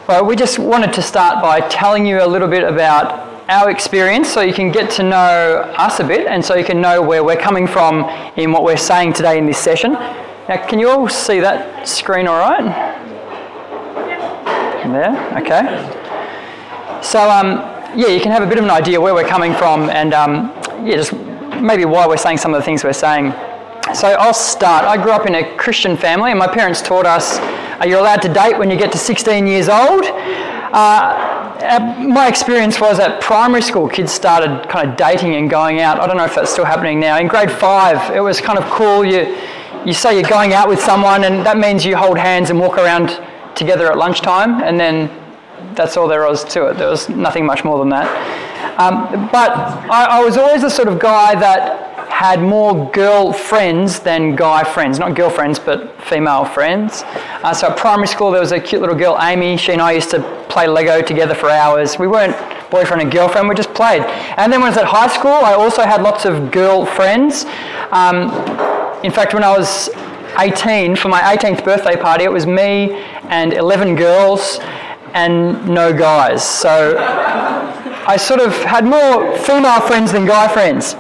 Well, we just wanted to start by telling you a little bit about our experience so you can get to know us a bit and so you can know where we're coming from in what we're saying today in this session. Now, can you all see that screen all right? There? Okay. So, you can have a bit of an idea where we're coming from and, just maybe why we're saying some of the things we're saying. So I'll start. I grew up in a Christian family and my parents taught us you're allowed to date when you get to 16 years old. My experience was at primary school, kids started kind of dating and going out. I don't know if that's still happening now. In grade 5, it was kind of cool. You say you're going out with someone and that means you hold hands and walk around together at lunchtime, and then that's all there was to it. There was nothing much more than that. But I was always the sort of guy that had more girl friends than guy friends. Not girlfriends, but female friends. So at primary school, there was a cute little girl, Amy. She and I used to play Lego together for hours. We weren't boyfriend and girlfriend, we just played. And then when I was at high school, I also had lots of girl friends. In fact, when I was 18, for my 18th birthday party, it was me and 11 girls and no guys. So I sort of had more female friends than guy friends.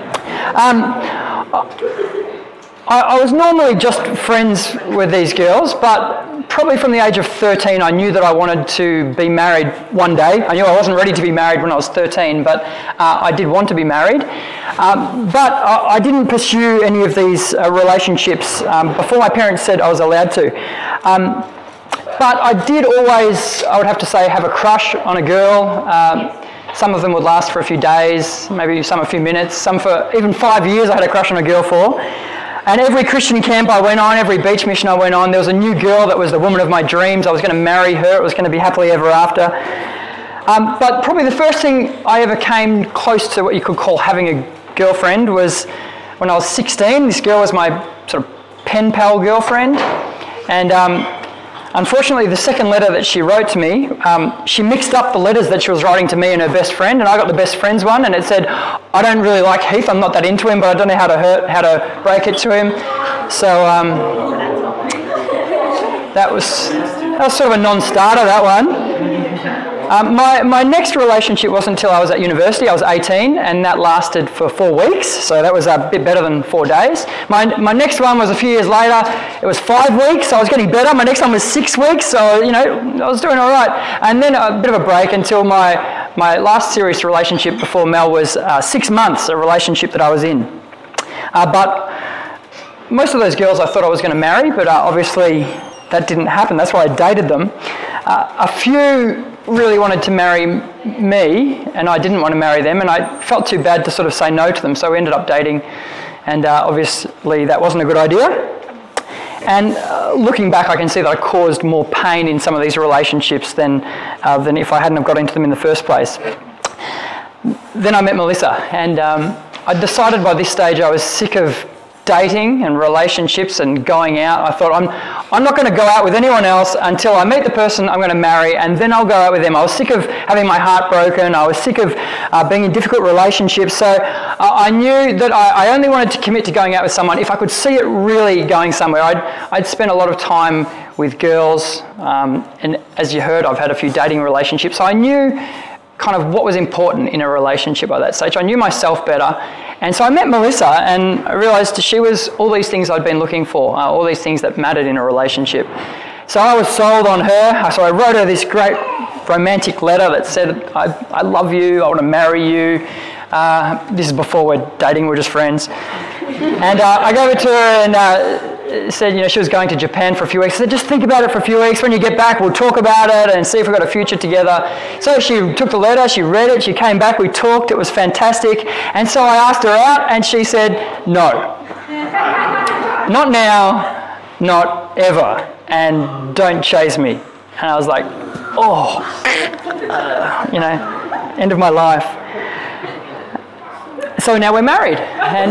I was normally just friends with these girls, but probably from the age of 13 I knew that I wanted to be married one day. I knew I wasn't ready to be married when I was 13, but I did want to be married. But I didn't pursue any of these relationships before my parents said I was allowed to. But I did always, I would have to say, have a crush on a girl. Some of them would last for a few days, maybe some a few minutes, some for even 5 years I had a crush on a girl for. And every Christian camp I went on, every beach mission I went on, there was a new girl that was the woman of my dreams. I was going to marry her. It was going to be happily ever after. But probably the first thing I ever came close to what you could call having a girlfriend was when I was 16. This girl was my sort of pen pal girlfriend. And unfortunately, the second letter that she wrote to me, she mixed up the letters that she was writing to me and her best friend, and I got the best friend's one, and it said, I don't really like Heath, I'm not that into him, but I don't know how to break it to him. So that was sort of a non-starter, that one. My next relationship wasn't until I was at university. I was 18, and that lasted for 4 weeks, so that was a bit better than 4 days. My next one was a few years later. It was 5 weeks, so I was getting better. My next one was 6 weeks, so, I was doing all right. And then a bit of a break until my last serious relationship before Mel was 6 months, a relationship that I was in. But most of those girls I thought I was going to marry, but obviously that didn't happen. That's why I dated them. A few really wanted to marry me, and I didn't want to marry them, and I felt too bad to sort of say no to them, so we ended up dating, and obviously that wasn't a good idea. And looking back, I can see that I caused more pain in some of these relationships than if I hadn't have got into them in the first place. Then I met Melissa, and I decided by this stage I was sick of dating and relationships and going out. I thought, I'm not going to go out with anyone else until I meet the person I'm going to marry, and then I'll go out with them. I was sick of having my heart broken. I was sick of being in difficult relationships. So I knew that I only wanted to commit to going out with someone if I could see it really going somewhere. I'd spent a lot of time with girls, and as you heard, I've had a few dating relationships. So I knew kind of what was important in a relationship by that stage. I knew myself better. And so I met Melissa, and I realised she was all these things I'd been looking for, all these things that mattered in a relationship. So I was sold on her. So I wrote her this great romantic letter that said, I love you, I want to marry you. This is before we're dating, we're just friends. And I gave it to her and said, she was going to Japan for a few weeks. I said, just think about it for a few weeks. When you get back, we'll talk about it and see if we've got a future together. So she took the letter, she read it, she came back, we talked, it was fantastic. And so I asked her out, and she said, no. Not now, not ever, and don't chase me. And I was like, end of my life. So now we're married, and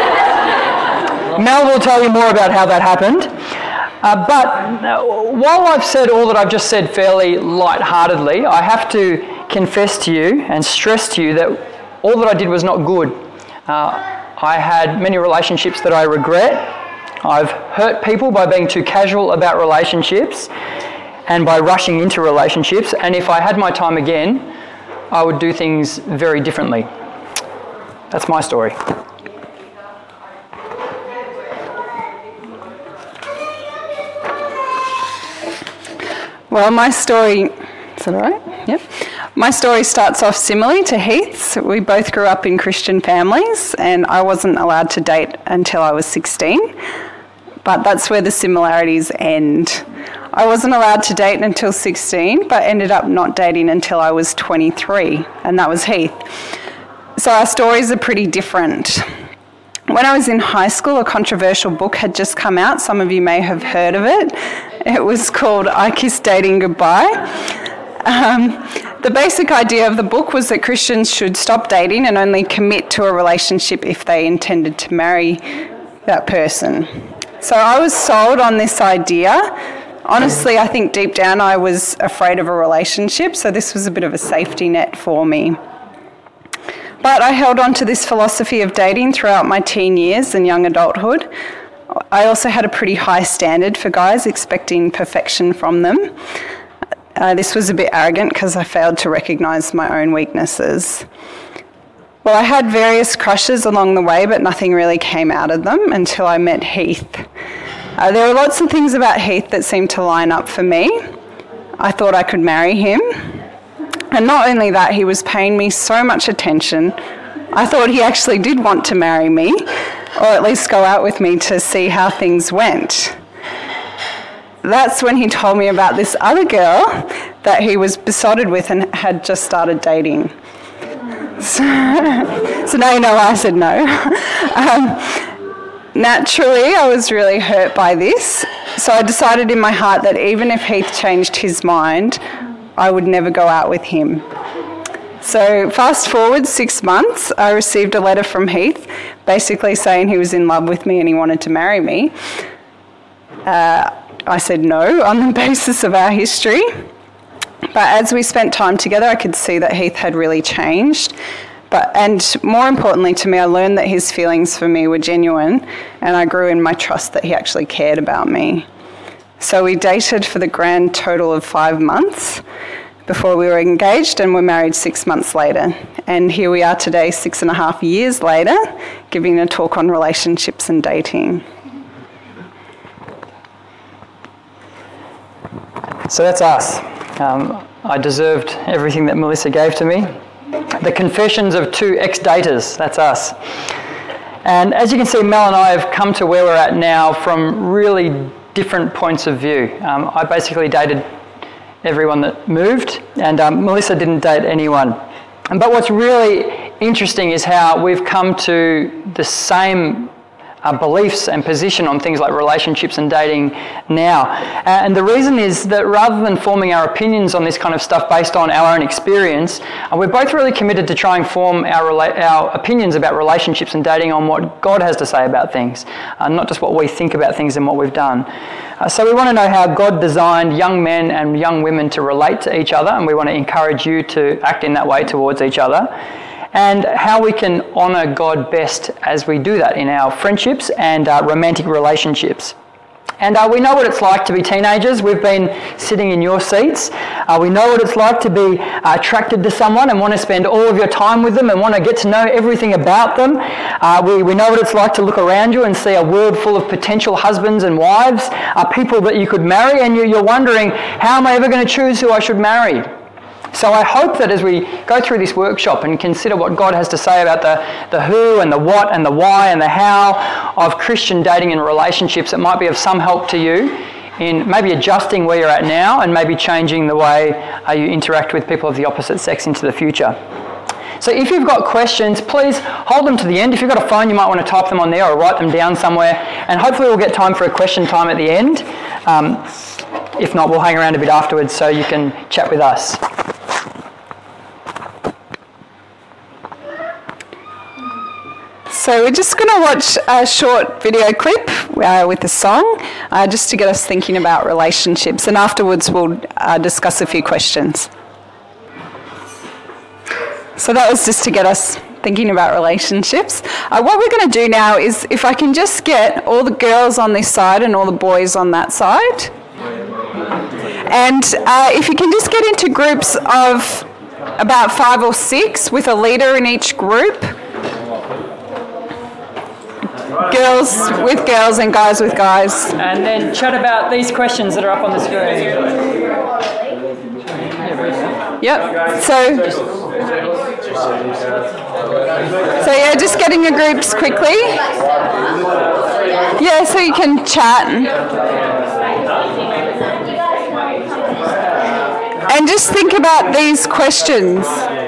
Mel will tell you more about how that happened. But while I've said all that I've just said fairly lightheartedly, I have to confess to you and stress to you that all that I did was not good. I had many relationships that I regret. I've hurt people by being too casual about relationships. and by rushing into relationships. And if I had my time again, I would do things very differently. That's my story. Well, my story, is that all right? Yep. My story starts off similarly to Heath's. We both grew up in Christian families, and I wasn't allowed to date until I was 16, but that's where the similarities end. I wasn't allowed to date until 16, but ended up not dating until I was 23, and that was Heath. So our stories are pretty different. When I was in high school, a controversial book had just come out. Some of you may have heard of it. It was called I Kissed Dating Goodbye. The basic idea of the book was that Christians should stop dating and only commit to a relationship if they intended to marry that person. So I was sold on this idea. Honestly, I think deep down I was afraid of a relationship, so this was a bit of a safety net for me. But I held on to this philosophy of dating throughout my teen years and young adulthood. I also had a pretty high standard for guys, expecting perfection from them. This was a bit arrogant because I failed to recognise my own weaknesses. Well, I had various crushes along the way, but nothing really came out of them until I met Heath. There were lots of things about Heath that seemed to line up for me. I thought I could marry him. And not only that, he was paying me so much attention. I thought he actually did want to marry me, or at least go out with me to see how things went. That's when he told me about this other girl that he was besotted with and had just started dating. So now you know why I said no. Naturally, I was really hurt by this, so I decided in my heart that even if Heath changed his mind, I would never go out with him. So fast forward 6 months, I received a letter from Heath basically saying he was in love with me and he wanted to marry me. I said no on the basis of our history. But as we spent time together, I could see that Heath had really changed. And more importantly to me, I learned that his feelings for me were genuine, and I grew in my trust that he actually cared about me. So we dated for the grand total of 5 months before we were engaged, and were married 6 months later. And here we are today, 6.5 years later, giving a talk on relationships and dating. So that's us. I deserved everything that Melissa gave to me. The confessions of two ex-daters, that's us. And as you can see, Mel and I have come to where we're at now from really different points of view. I basically dated everyone that moved, and Melissa didn't date anyone. But what's really interesting is how we've come to the same beliefs and position on things like relationships and dating now. And the reason is that rather than forming our opinions on this kind of stuff based on our own experience, we're both really committed to try and form our opinions about relationships and dating on what God has to say about things, not just what we think about things and what we've done. So we want to know how God designed young men and young women to relate to each other, and we want to encourage you to act in that way towards each other, and how we can honour God best as we do that in our friendships and romantic relationships. And we know what it's like to be teenagers. We've been sitting in your seats. We know what it's like to be attracted to someone and want to spend all of your time with them and want to get to know everything about them. We know what it's like to look around you and see a world full of potential husbands and wives, people that you could marry, and you're wondering, how am I ever going to choose who I should marry? So I hope that as we go through this workshop and consider what God has to say about the who and the what and the why and the how of Christian dating and relationships, it might be of some help to you in maybe adjusting where you're at now and maybe changing the way you interact with people of the opposite sex into the future. So if you've got questions, please hold them to the end. If you've got a phone, you might want to type them on there or write them down somewhere, and hopefully we'll get time for a question time at the end. If not, we'll hang around a bit afterwards so you can chat with us. So we're just going to watch a short video clip with a song, just to get us thinking about relationships, and afterwards we'll discuss a few questions. So that was just to get us thinking about relationships. What we're going to do now is, if I can just get all the girls on this side and all the boys on that side. And if you can just get into groups of about 5 or 6 with a leader in each group. Girls with girls and guys with guys. And then chat about these questions that are up on the screen. Yep. So yeah, just getting your groups quickly. Yeah, so you can chat. And just think about these questions.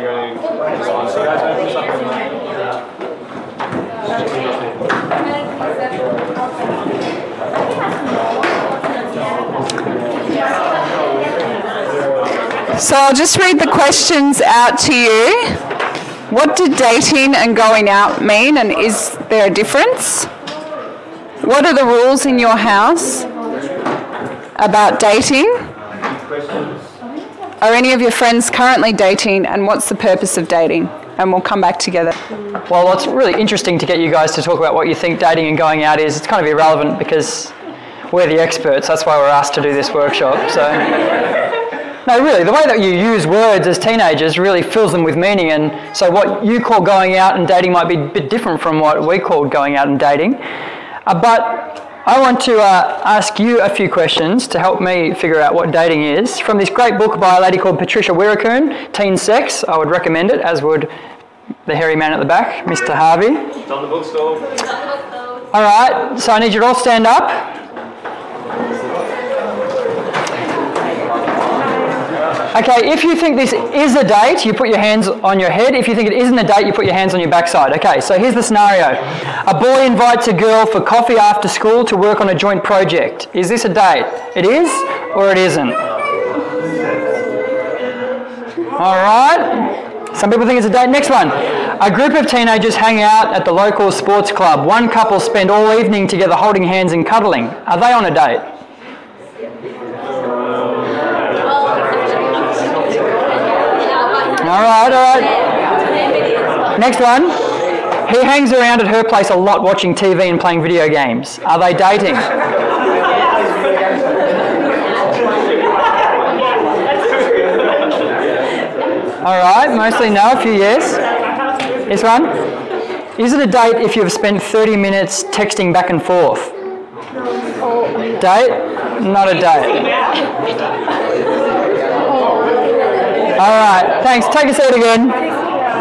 So I'll just read the questions out to you. What do dating and going out mean, and is there a difference? What are the rules in your house about dating? Are any of your friends currently dating, and what's the purpose of dating? And we'll come back together. Well, it's really interesting to get you guys to talk about what you think dating and going out is. It's kind of irrelevant because we're the experts. That's why we're asked to do this workshop. So. No, really, the way that you use words as teenagers really fills them with meaning, and so what you call going out and dating might be a bit different from what we call going out and dating. But I want to ask you a few questions to help me figure out what dating is. From this great book by a lady called Patricia Wiracoon, Teen Sex, I would recommend it, as would the hairy man at the back, Mr. Harvey. It's on the bookstore. All right, so I need you to all stand up. Okay, if you think this is a date, you put your hands on your head. If you think it isn't a date, you put your hands on your backside. Okay, so here's the scenario. A boy invites a girl for coffee after school to work on a joint project. Is this a date? It is or it isn't? All right. Some people think it's a date. Next one. A group of teenagers hang out at the local sports club. One couple spend all evening together holding hands and cuddling. Are they on a date? All right. Next one. He hangs around at her place a lot watching TV and playing video games. Are they dating? All right, mostly no, a few yes. This one. Is it a date if you've spent 30 minutes texting back and forth? Date? Not a date. All right, thanks. Take a seat again.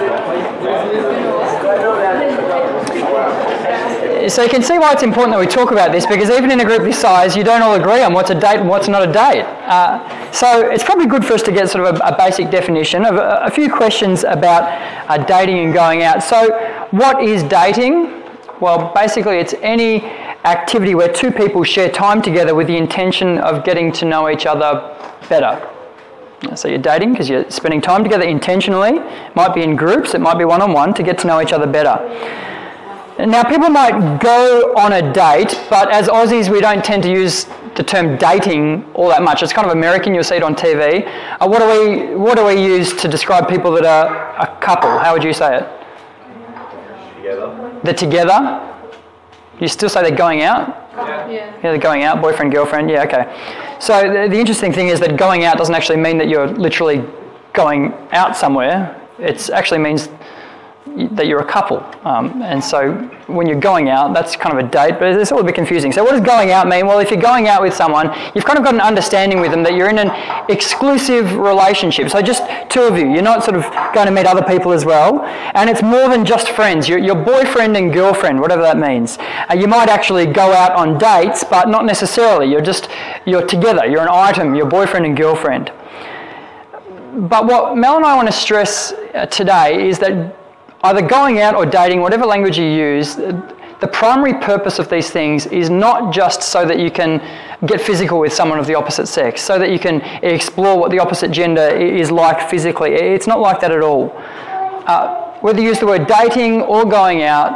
So you can see why it's important that we talk about this, because even in a group this size, you don't all agree on what's a date and what's not a date. So it's probably good for us to get sort of a basic definition of a few questions about dating and going out. So what is dating? Well, basically it's any activity where two people share time together with the intention of getting to know each other better. So you're dating because you're spending time together intentionally. It might be in groups, it might be one-on-one to get to know each other better. Now, people might go on a date, but as Aussies, we don't tend to use the term dating all that much. It's kind of American, you'll see it on TV. What do we use to describe people that are a couple? How would you say it? Together. They're together? You still say they're going out? Yeah, they're going out, boyfriend, girlfriend, yeah, okay. So the interesting thing is that going out doesn't actually mean that you're literally going out somewhere. It actually means that you're a couple. And so when you're going out, that's kind of a date, but it's a little bit confusing. So what does going out mean? Well, if you're going out with someone, you've kind of got an understanding with them that you're in an exclusive relationship. So just two of you. You're not sort of going to meet other people as well. And it's more than just friends. You're boyfriend and girlfriend, whatever that means. You might actually go out on dates, but not necessarily. You're together. You're an item. You're boyfriend and girlfriend. But what Mel and I want to stress today is that either going out or dating, whatever language you use, the primary purpose of these things is not just so that you can get physical with someone of the opposite sex, so that you can explore what the opposite gender is like physically. It's not like that at all. Whether you use the word dating or going out,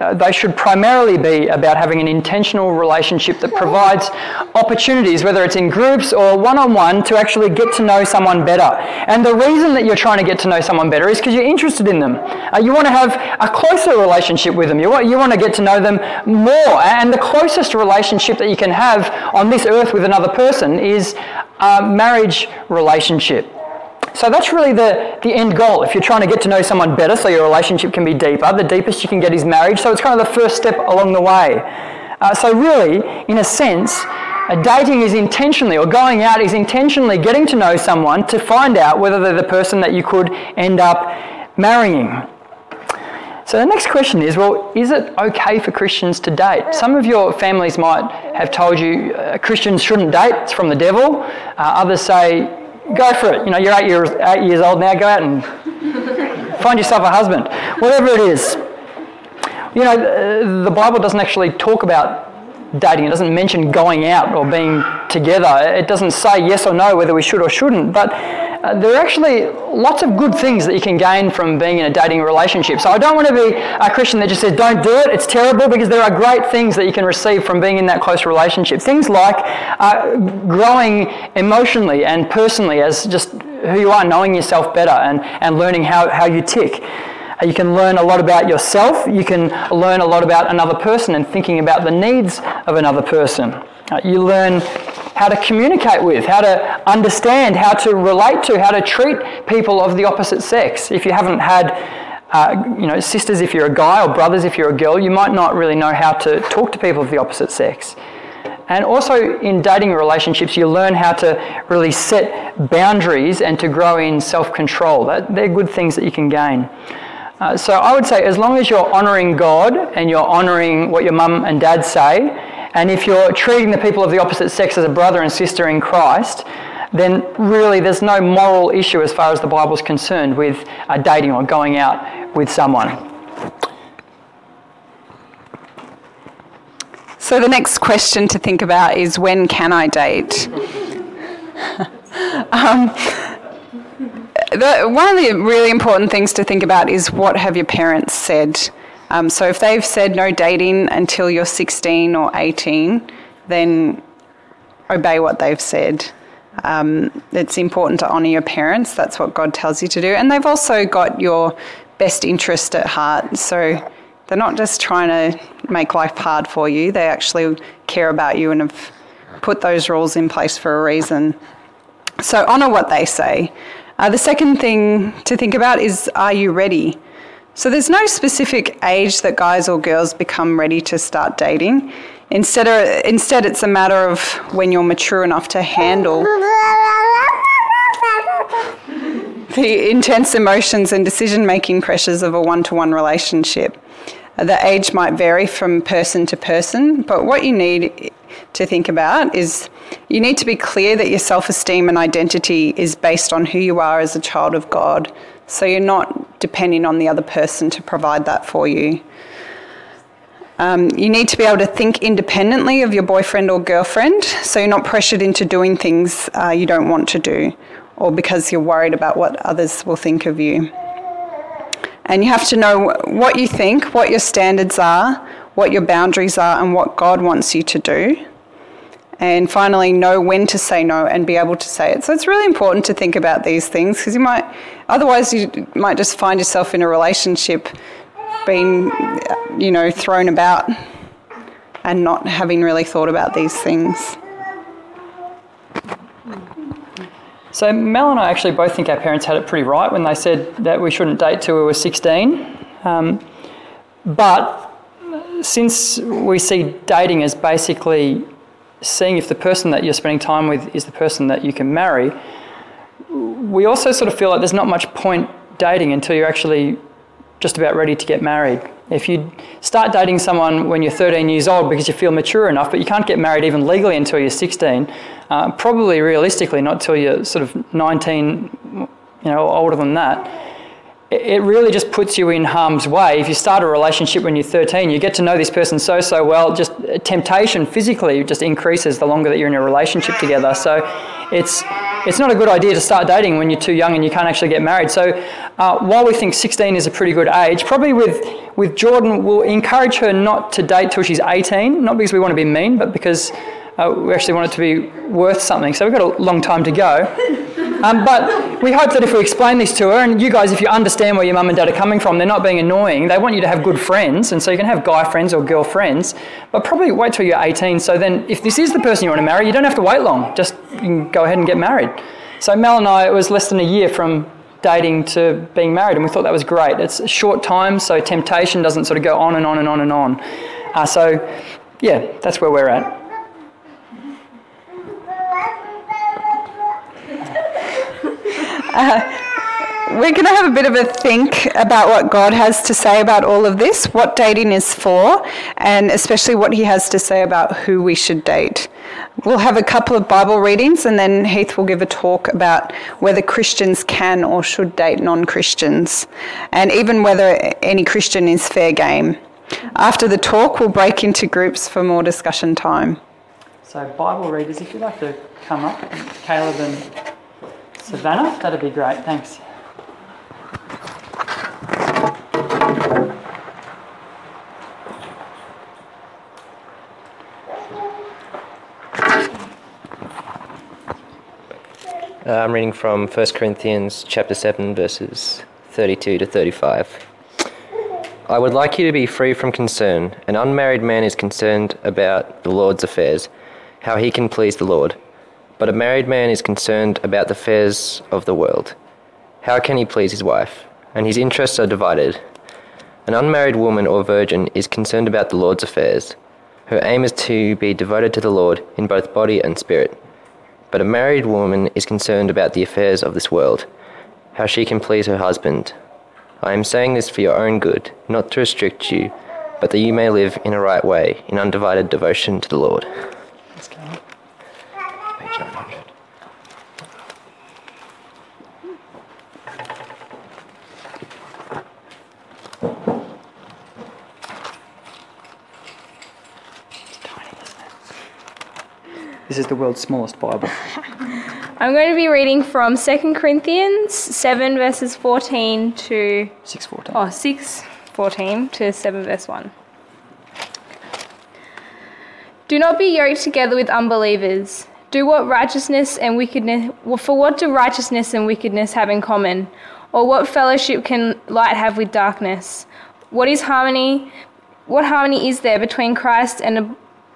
They should primarily be about having an intentional relationship that provides opportunities, whether it's in groups or one-on-one, to actually get to know someone better. And the reason that you're trying to get to know someone better is because you're interested in them. You want to have a closer relationship with them. You want to get to know them more. And the closest relationship that you can have on this earth with another person is a marriage relationship. So that's really the end goal. If you're trying to get to know someone better so your relationship can be deeper, the deepest you can get is marriage. So it's kind of the first step along the way. So really, in a sense, dating is intentionally, or going out is intentionally getting to know someone to find out whether they're the person that you could end up marrying. So the next question is, well, is it okay for Christians to date? Some of your families might have told you Christians shouldn't date, it's from the devil. Others say, go for it. You're 8 years old now, go out and find yourself a husband. Whatever it is. The Bible doesn't actually talk about dating. It doesn't mention going out or being together. It doesn't say yes or no whether we should or shouldn't. But there are actually lots of good things that you can gain from being in a dating relationship. So I don't want to be a Christian that just says don't do it, it's terrible, because there are great things that you can receive from being in that close relationship. Things like growing emotionally and personally as just who you are, knowing yourself better and learning how you tick. You can learn a lot about yourself. You can learn a lot about another person and thinking about the needs of another person. You learn how to communicate with, how to understand, how to relate to, how to treat people of the opposite sex. If you haven't had, sisters if you're a guy, or brothers if you're a girl, you might not really know how to talk to people of the opposite sex. And also in dating relationships, you learn how to really set boundaries and to grow in self-control. They're good things that you can gain. So I would say as long as you're honouring God and you're honouring what your mum and dad say, and if you're treating the people of the opposite sex as a brother and sister in Christ, then really there's no moral issue as far as the Bible's concerned with dating or going out with someone. So the next question to think about is, when can I date? One of the really important things to think about is, what have your parents said? So if they've said no dating until you're 16 or 18, then obey what they've said. It's important to honour your parents. That's what God tells you to do. And they've also got your best interest at heart. So they're not just trying to make life hard for you. They actually care about you and have put those rules in place for a reason. So honour what they say. The second thing to think about is, are you ready? So there's no specific age that guys or girls become ready to start dating. Instead, it's a matter of when you're mature enough to handle the intense emotions and decision-making pressures of a one-to-one relationship. The age might vary from person to person, but what you need to think about is, you need to be clear that your self-esteem and identity is based on who you are as a child of God. So you're not depending on the other person to provide that for you. You need to be able to think independently of your boyfriend or girlfriend, so you're not pressured into doing things you don't want to do, or because you're worried about what others will think of you. And you have to know what you think, what your standards are, what your boundaries are, and what God wants you to do. And finally, know when to say no and be able to say it. So it's really important to think about these things, because otherwise you might just find yourself in a relationship being, thrown about and not having really thought about these things. So Mel and I actually both think our parents had it pretty right when they said that we shouldn't date till we were 16. But since we see dating as basically seeing if the person that you're spending time with is the person that you can marry, we also sort of feel like there's not much point dating until you're actually just about ready to get married. If you start dating someone when you're 13 years old because you feel mature enough, but you can't get married even legally until you're 16, probably realistically not till you're sort of 19, older than that, it really just puts you in harm's way. If you start a relationship when you're 13, you get to know this person so well, just temptation physically just increases the longer that you're in a relationship together. So it's it's not a good idea to start dating when you're too young and you can't actually get married. So while we think 16 is a pretty good age, probably with Jordan, we'll encourage her not to date till she's 18, not because we want to be mean, but because we actually want it to be worth something. So we've got a long time to go. But we hope that if we explain this to her, and you guys, if you understand where your mum and dad are coming from, they're not being annoying. They want you to have good friends, and so you can have guy friends or girl friends, but probably wait till you're 18. So then if this is the person you want to marry, you don't have to wait long. Just you can go ahead and get married. So Mel and I, it was less than a year from dating to being married, and we thought that was great. It's a short time, so temptation doesn't sort of go on and on and on and on. So yeah, that's where we're at. We're going to have a bit of a think about what God has to say about all of this, what dating is for, and especially what he has to say about who we should date. We'll have a couple of Bible readings, and then Heath will give a talk about whether Christians can or should date non-Christians, and even whether any Christian is fair game. After the talk, we'll break into groups for more discussion time. So Bible readers, if you'd like to come up, Caleb and Savannah, that'd be great, thanks. I'm reading from 1 Corinthians chapter 7, verses 32 to 35. I would like you to be free from concern. An unmarried man is concerned about the Lord's affairs, how he can please the Lord. But a married man is concerned about the affairs of the world. How can he please his wife? And his interests are divided. An unmarried woman or virgin is concerned about the Lord's affairs. Her aim is to be devoted to the Lord in both body and spirit. But a married woman is concerned about the affairs of this world, how she can please her husband. I am saying this for your own good, not to restrict you, but that you may live in a right way, in undivided devotion to the Lord. Page 900. This is the world's smallest Bible. I'm going to be reading from 2 Corinthians 7 verses 14 to 6:14 to 7 verse 1. Do not be yoked together with unbelievers. For what do righteousness and wickedness have in common? Or what fellowship can light have with darkness? What harmony is there between Christ and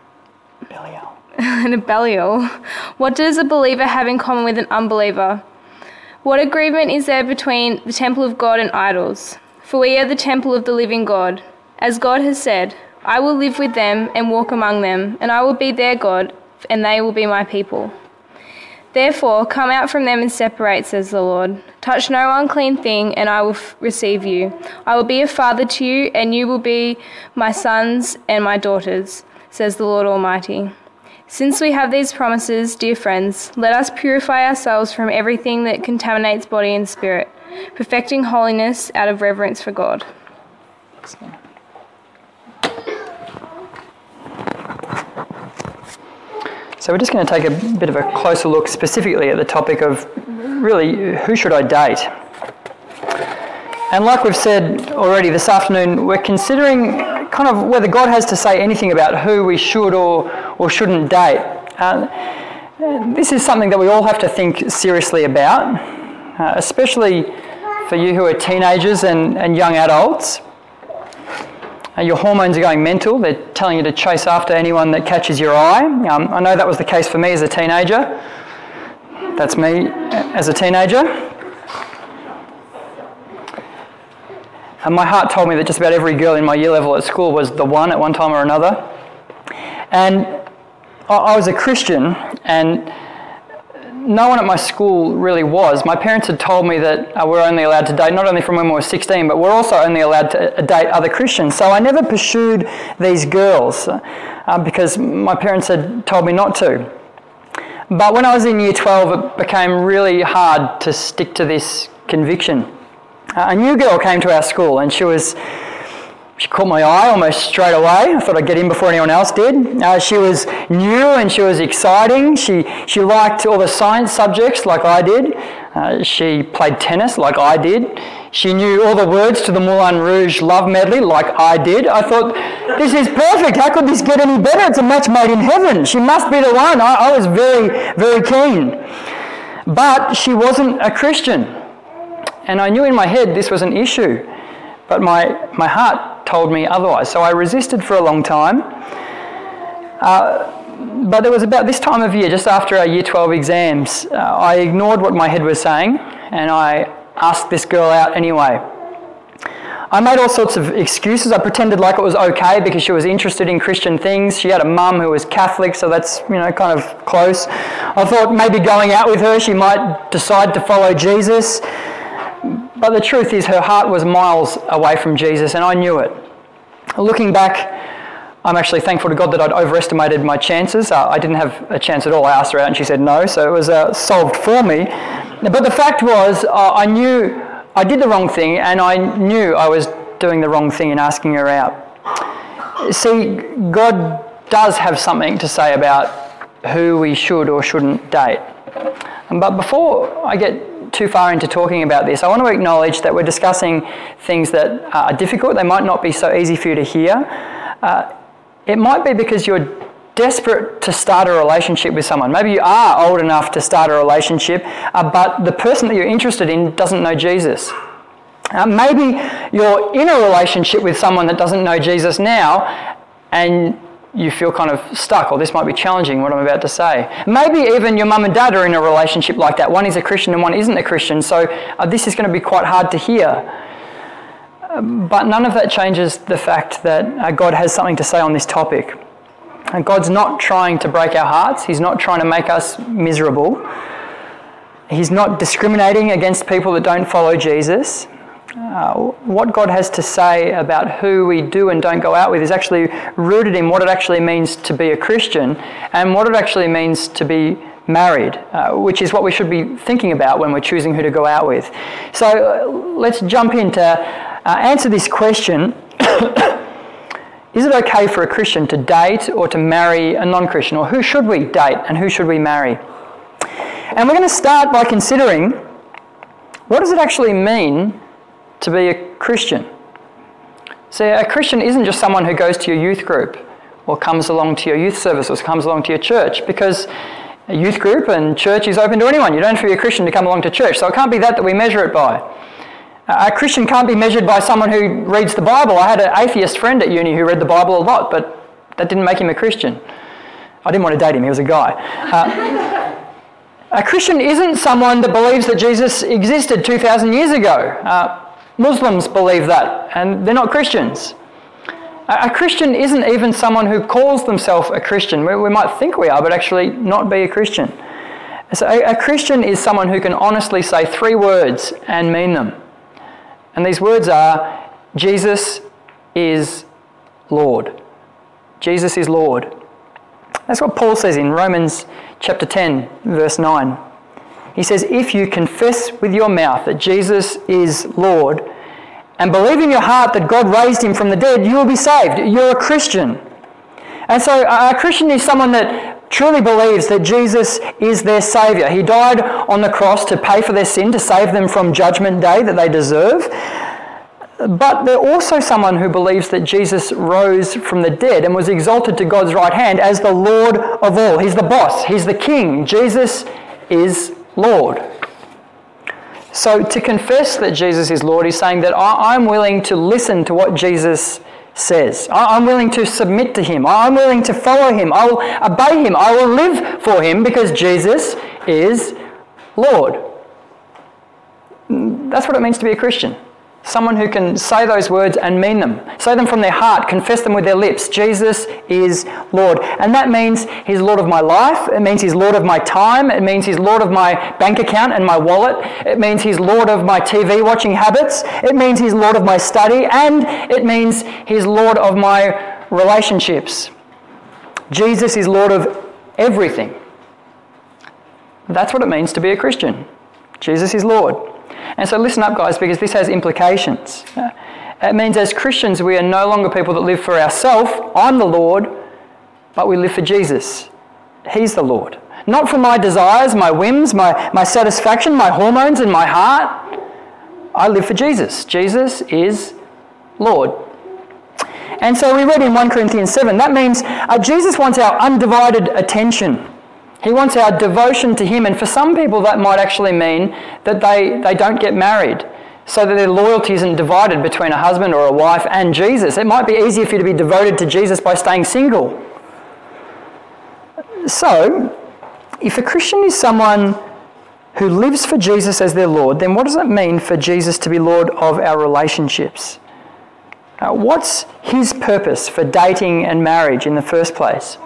Belial? What does a believer have in common with an unbeliever? What agreement is there between the temple of God and idols? For we are the temple of the living God. As God has said, I will live with them and walk among them, and I will be their God, and they will be my people. Therefore, come out from them and separate, says the Lord. Touch no unclean thing, and I will receive you. I will be a father to you, and you will be my sons and my daughters, says the Lord Almighty. Since we have these promises, dear friends, let us purify ourselves from everything that contaminates body and spirit, perfecting holiness out of reverence for God. So we're just going to take a bit of a closer look specifically at the topic of really who should I date? And like we've said already this afternoon, we're considering kind of whether God has to say anything about who we should or shouldn't date. This is something that we all have to think seriously about, especially for you who are teenagers and young adults. Your hormones are going mental. They're telling you to chase after anyone that catches your eye. I know that was the case for me as a teenager. That's me as a teenager. And my heart told me that just about every girl in my year level at school was the one at one time or another. And I was a Christian, and no one at my school really was. My parents had told me that we're only allowed to date, not only from when we were 16, but we're also only allowed to date other Christians. So I never pursued these girls because my parents had told me not to. But when I was in year 12, it became really hard to stick to this conviction. A new girl came to our school, and she was She caught my eye almost straight away. I thought I'd get in before anyone else did. She was new and she was exciting. She liked all the science subjects like I did. She played tennis like I did. She knew all the words to the Moulin Rouge love medley like I did. I thought, this is perfect. How could this get any better? It's a match made in heaven. She must be the one. I was very, very keen. But she wasn't a Christian. And I knew in my head this was an issue. But my heart told me otherwise. So I resisted for a long time. But it was about this time of year, just after our Year 12 exams, I ignored what my head was saying and I asked this girl out anyway. I made all sorts of excuses. I pretended like it was okay because she was interested in Christian things. She had a mum who was Catholic, so that's, kind of close. I thought maybe going out with her, she might decide to follow Jesus. But the truth is her heart was miles away from Jesus and I knew it. Looking back, I'm actually thankful to God that I'd overestimated my chances. I didn't have a chance at all. I asked her out and she said no, so it was solved for me. But the fact was, I knew I did the wrong thing and I knew I was doing the wrong thing in asking her out. See, God does have something to say about who we should or shouldn't date. But before I get too far into talking about this, I want to acknowledge that we're discussing things that are difficult. They might not be so easy for you to hear. It might be because you're desperate to start a relationship with someone. Maybe you are old enough to start a relationship, but the person that you're interested in doesn't know Jesus. Maybe you're in a relationship with someone that doesn't know Jesus now, and you feel kind of stuck, or this might be challenging, what I'm about to say. Maybe even your mum and dad are in a relationship like that. One is a Christian and one isn't a Christian, so this is going to be quite hard to hear. But none of that changes the fact that God has something to say on this topic. And God's not trying to break our hearts. He's not trying to make us miserable. He's not discriminating against people that don't follow Jesus. What God has to say about who we do and don't go out with is actually rooted in what it actually means to be a Christian and what it actually means to be married, which is what we should be thinking about when we're choosing who to go out with. So let's jump in to answer this question. Is it okay for a Christian to date or to marry a non-Christian? Or who should we date and who should we marry? And we're going to start by considering, what does it actually mean to be a Christian? See, a Christian isn't just someone who goes to your youth group or comes along to your youth service or comes along to your church, because a youth group and church is open to anyone. You don't have to be a Christian to come along to church, so it can't be that we measure it by. A Christian can't be measured by someone who reads the Bible. I had an atheist friend at uni who read the Bible a lot, but that didn't make him a Christian. I didn't want to date him, he was a guy. A Christian isn't someone that believes that Jesus existed 2,000 years ago. Muslims believe that, and they're not Christians. A Christian isn't even someone who calls themselves a Christian. We might think we are, but actually not be a Christian. So a Christian is someone who can honestly say 3 words and mean them. And these words are, Jesus is Lord. Jesus is Lord. That's what Paul says in Romans chapter 10, verse 9. He says, if you confess with your mouth that Jesus is Lord and believe in your heart that God raised him from the dead, you will be saved. You're a Christian. And so a Christian is someone that truly believes that Jesus is their Saviour. He died on the cross to pay for their sin, to save them from judgment day that they deserve. But they're also someone who believes that Jesus rose from the dead and was exalted to God's right hand as the Lord of all. He's the boss. He's the king. Jesus is Lord. So to confess that Jesus is Lord is saying that I'm willing to listen to what Jesus says. I'm willing to submit to him. I'm willing to follow him. I will obey him. I will live for him because Jesus is Lord. That's what it means to be a Christian. Someone who can say those words and mean them. Say them from their heart, confess them with their lips. Jesus is Lord. And that means he's Lord of my life. It means he's Lord of my time. It means he's Lord of my bank account and my wallet. It means he's Lord of my TV watching habits. It means he's Lord of my study. And it means he's Lord of my relationships. Jesus is Lord of everything. That's what it means to be a Christian. Jesus is Lord. And so listen up, guys, because this has implications. It means as Christians, we are no longer people that live for ourselves. I'm the Lord, but we live for Jesus. He's the Lord. Not for my desires, my whims, my satisfaction, my hormones and my heart. I live for Jesus. Jesus is Lord. And so we read in 1 Corinthians 7, that means Jesus wants our undivided attention. He wants our devotion to him. And for some people, that might actually mean that they don't get married, so that their loyalty isn't divided between a husband or a wife and Jesus. It might be easier for you to be devoted to Jesus by staying single. So, if a Christian is someone who lives for Jesus as their Lord, then what does it mean for Jesus to be Lord of our relationships? What's his purpose for dating and marriage in the first place?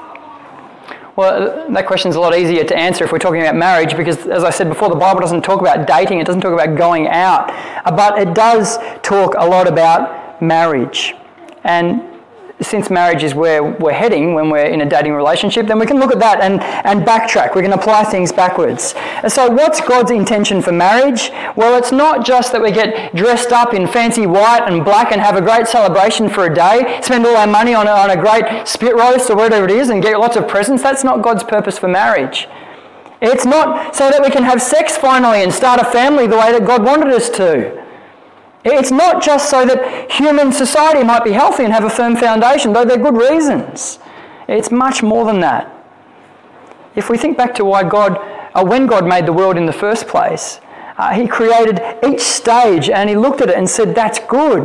Well, that question's a lot easier to answer if we're talking about marriage, because as I said before, the Bible doesn't talk about dating, it doesn't talk about going out, but it does talk a lot about marriage. And since marriage is where we're heading when we're in a dating relationship, then we can look at that and backtrack. We can apply things backwards. And so what's God's intention for marriage? Well, it's not just that we get dressed up in fancy white and black and have a great celebration for a day, spend all our money on a great spit roast or whatever it is and get lots of presents. That's not God's purpose for marriage. It's not so that we can have sex finally and start a family the way that God wanted us to. It's not just so that human society might be healthy and have a firm foundation, though they're good reasons. It's much more than that. If we think back to when God made the world in the first place, he created each stage and he looked at it and said, that's good.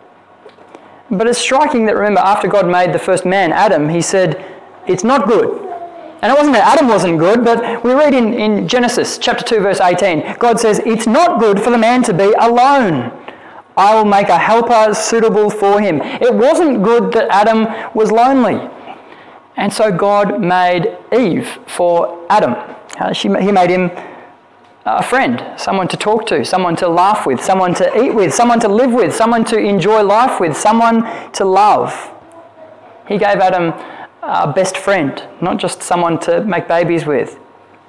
But it's striking that, remember, after God made the first man, Adam, he said, it's not good. And it wasn't that Adam wasn't good, but we read in Genesis chapter 2, verse 18, God says, it's not good for the man to be alone. I will make a helper suitable for him. It wasn't good that Adam was lonely. And so God made Eve for Adam. He made him a friend, someone to talk to, someone to laugh with, someone to eat with, someone to live with, someone to enjoy life with, someone to love. He gave Adam a best friend, not just someone to make babies with.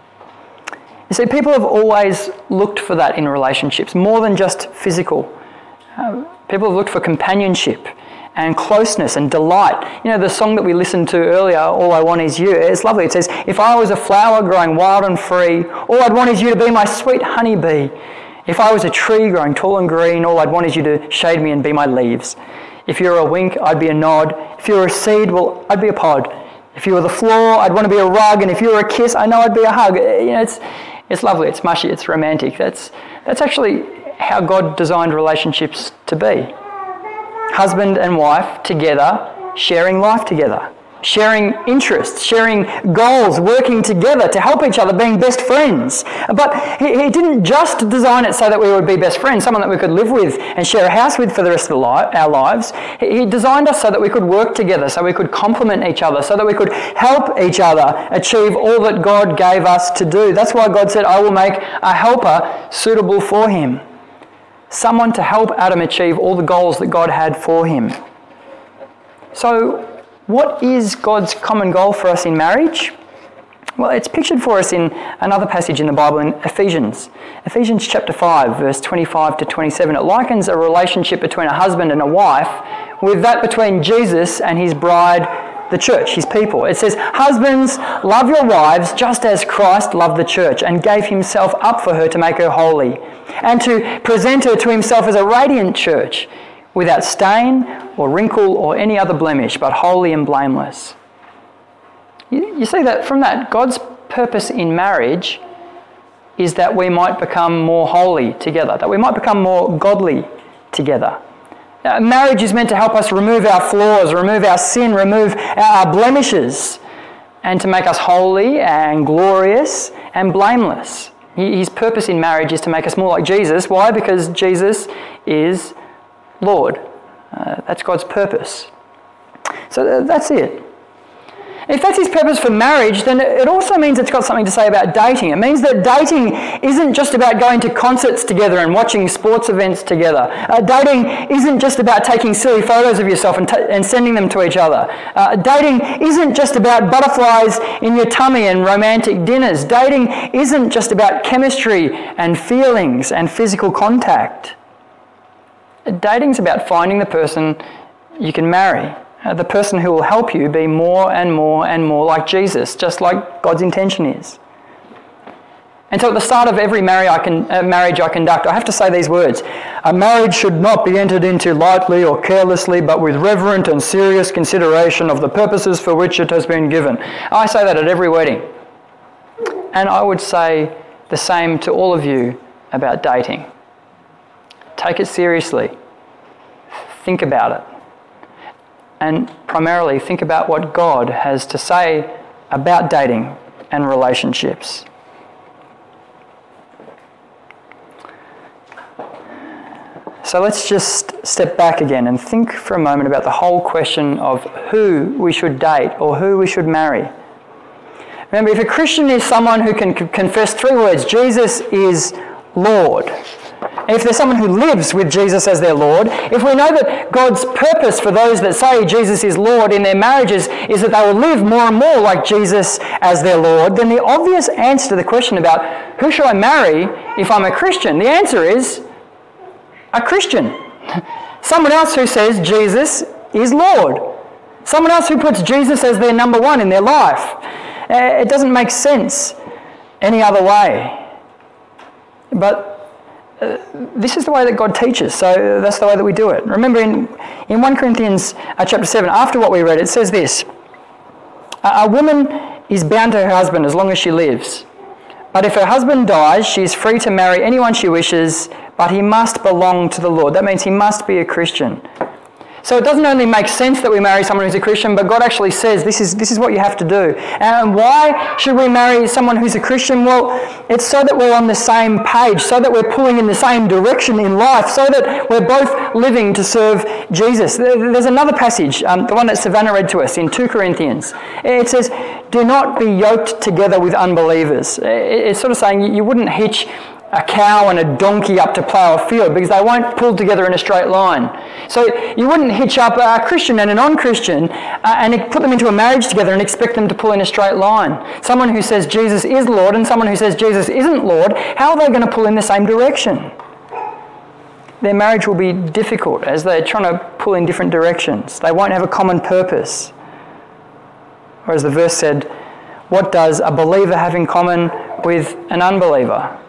You see, people have always looked for that in relationships, more than just physical. People have looked for companionship and closeness and delight. You know, the song that we listened to earlier, All I Want Is You, it's lovely. It says, if I was a flower growing wild and free, all I'd want is you to be my sweet honeybee. If I was a tree growing tall and green, all I'd want is you to shade me and be my leaves. If you were a wink, I'd be a nod. If you were a seed, well, I'd be a pod. If you were the floor, I'd want to be a rug. And if you were a kiss, I know I'd be a hug. You know, it's lovely, it's mushy, it's romantic. That's actually how God designed relationships to be. Husband and wife together, sharing life together, sharing interests, sharing goals, working together to help each other, being best friends. But he didn't just design it so that we would be best friends, someone that we could live with and share a house with for the rest of our lives. He designed us so that we could work together, so we could complement each other, so that we could help each other achieve all that God gave us to do. That's why God said, I will make a helper suitable for him. Someone to help Adam achieve all the goals that God had for him. So, what is God's common goal for us in marriage? Well, it's pictured for us in another passage in the Bible, in Ephesians. Ephesians chapter 5, verse 25 to 27. It likens a relationship between a husband and a wife with that between Jesus and his bride, the church, his people. It says, husbands, love your wives just as Christ loved the church and gave himself up for her to make her holy, and to present her to himself as a radiant church, without stain or wrinkle or any other blemish, but holy and blameless. You see that from that, God's purpose in marriage is that we might become more holy together, that we might become more godly together. Marriage is meant to help us remove our flaws, remove our sin, remove our blemishes, and to make us holy and glorious and blameless. His purpose in marriage is to make us more like Jesus. Why? Because Jesus is Lord. That's God's purpose. So that's it. If that's his purpose for marriage, then it also means it's got something to say about dating. It means that dating isn't just about going to concerts together and watching sports events together. Dating isn't just about taking silly photos of yourself and sending them to each other. Dating isn't just about butterflies in your tummy and romantic dinners. Dating isn't just about chemistry and feelings and physical contact. Dating's about finding the person you can marry. The person who will help you be more and more and more like Jesus, just like God's intention is. And so at the start of every marriage I conduct, I have to say these words. A marriage should not be entered into lightly or carelessly, but with reverent and serious consideration of the purposes for which it has been given. I say that at every wedding. And I would say the same to all of you about dating. Take it seriously. Think about it. And primarily think about what God has to say about dating and relationships. So let's just step back again and think for a moment about the whole question of who we should date or who we should marry. Remember, if a Christian is someone who can confess 3 words, Jesus is Lord. If there's someone who lives with Jesus as their Lord, if we know that God's purpose for those that say Jesus is Lord in their marriages is that they will live more and more like Jesus as their Lord, then the obvious answer to the question about who should I marry if I'm a Christian, the answer is a Christian. Someone else who says Jesus is Lord. Someone else who puts Jesus as their number one in their life. It doesn't make sense any other way. But this is the way that God teaches, so that's the way that we do it. Remember in 1 Corinthians chapter 7, after what we read, it says this: a woman is bound to her husband as long as she lives. But if her husband dies, she is free to marry anyone she wishes, but he must belong to the Lord. That means he must be a Christian. So it doesn't only make sense that we marry someone who's a Christian, but God actually says this is what you have to do. And why should we marry someone who's a Christian? Well, it's so that we're on the same page, so that we're pulling in the same direction in life, so that we're both living to serve Jesus. There's another passage, the one that Savannah read to us in 2 Corinthians. It says, do not be yoked together with unbelievers. It's sort of saying you wouldn't hitch a cow and a donkey up to plough a field because they won't pull together in a straight line. So you wouldn't hitch up a Christian and a non-Christian and put them into a marriage together and expect them to pull in a straight line. Someone who says Jesus is Lord and someone who says Jesus isn't Lord, how are they going to pull in the same direction? Their marriage will be difficult as they're trying to pull in different directions. They won't have a common purpose. Or as the verse said, what does a believer have in common with an unbeliever?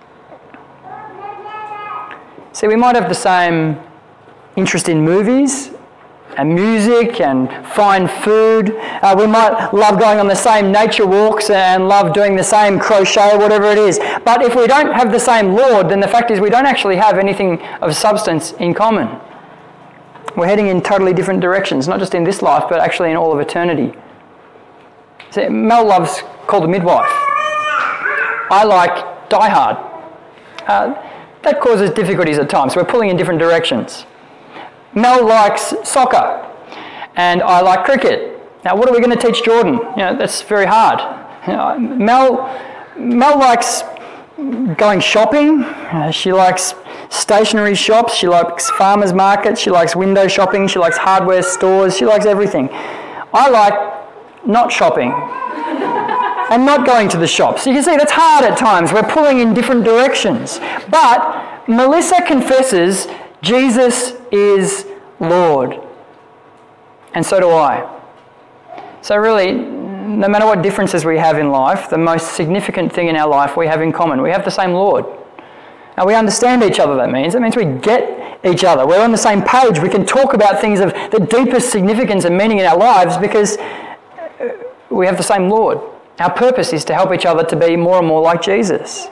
See, we might have the same interest in movies and music and fine food. We might love going on the same nature walks and love doing the same crochet, whatever it is. But if we don't have the same Lord, then the fact is we don't actually have anything of substance in common. We're heading in totally different directions, not just in this life, but actually in all of eternity. See, Mel loves Call the Midwife. I like Die Hard. That causes difficulties at times. We're pulling in different directions. Mel likes soccer, and I like cricket. Now, what are we going to teach Jordan? That's very hard. Mel likes going shopping. She likes stationery shops. She likes farmers markets. She likes window shopping. She likes hardware stores. She likes everything. I like not shopping and not going to the shops. You can see that's hard at times. We're pulling in different directions. But Melissa confesses Jesus is Lord. And so do I. So really, no matter what differences we have in life, the most significant thing in our life we have in common. We have the same Lord. Now we understand each other, that means. It means we get each other. We're on the same page. We can talk about things of the deepest significance and meaning in our lives because we have the same Lord. Our purpose is to help each other to be more and more like Jesus.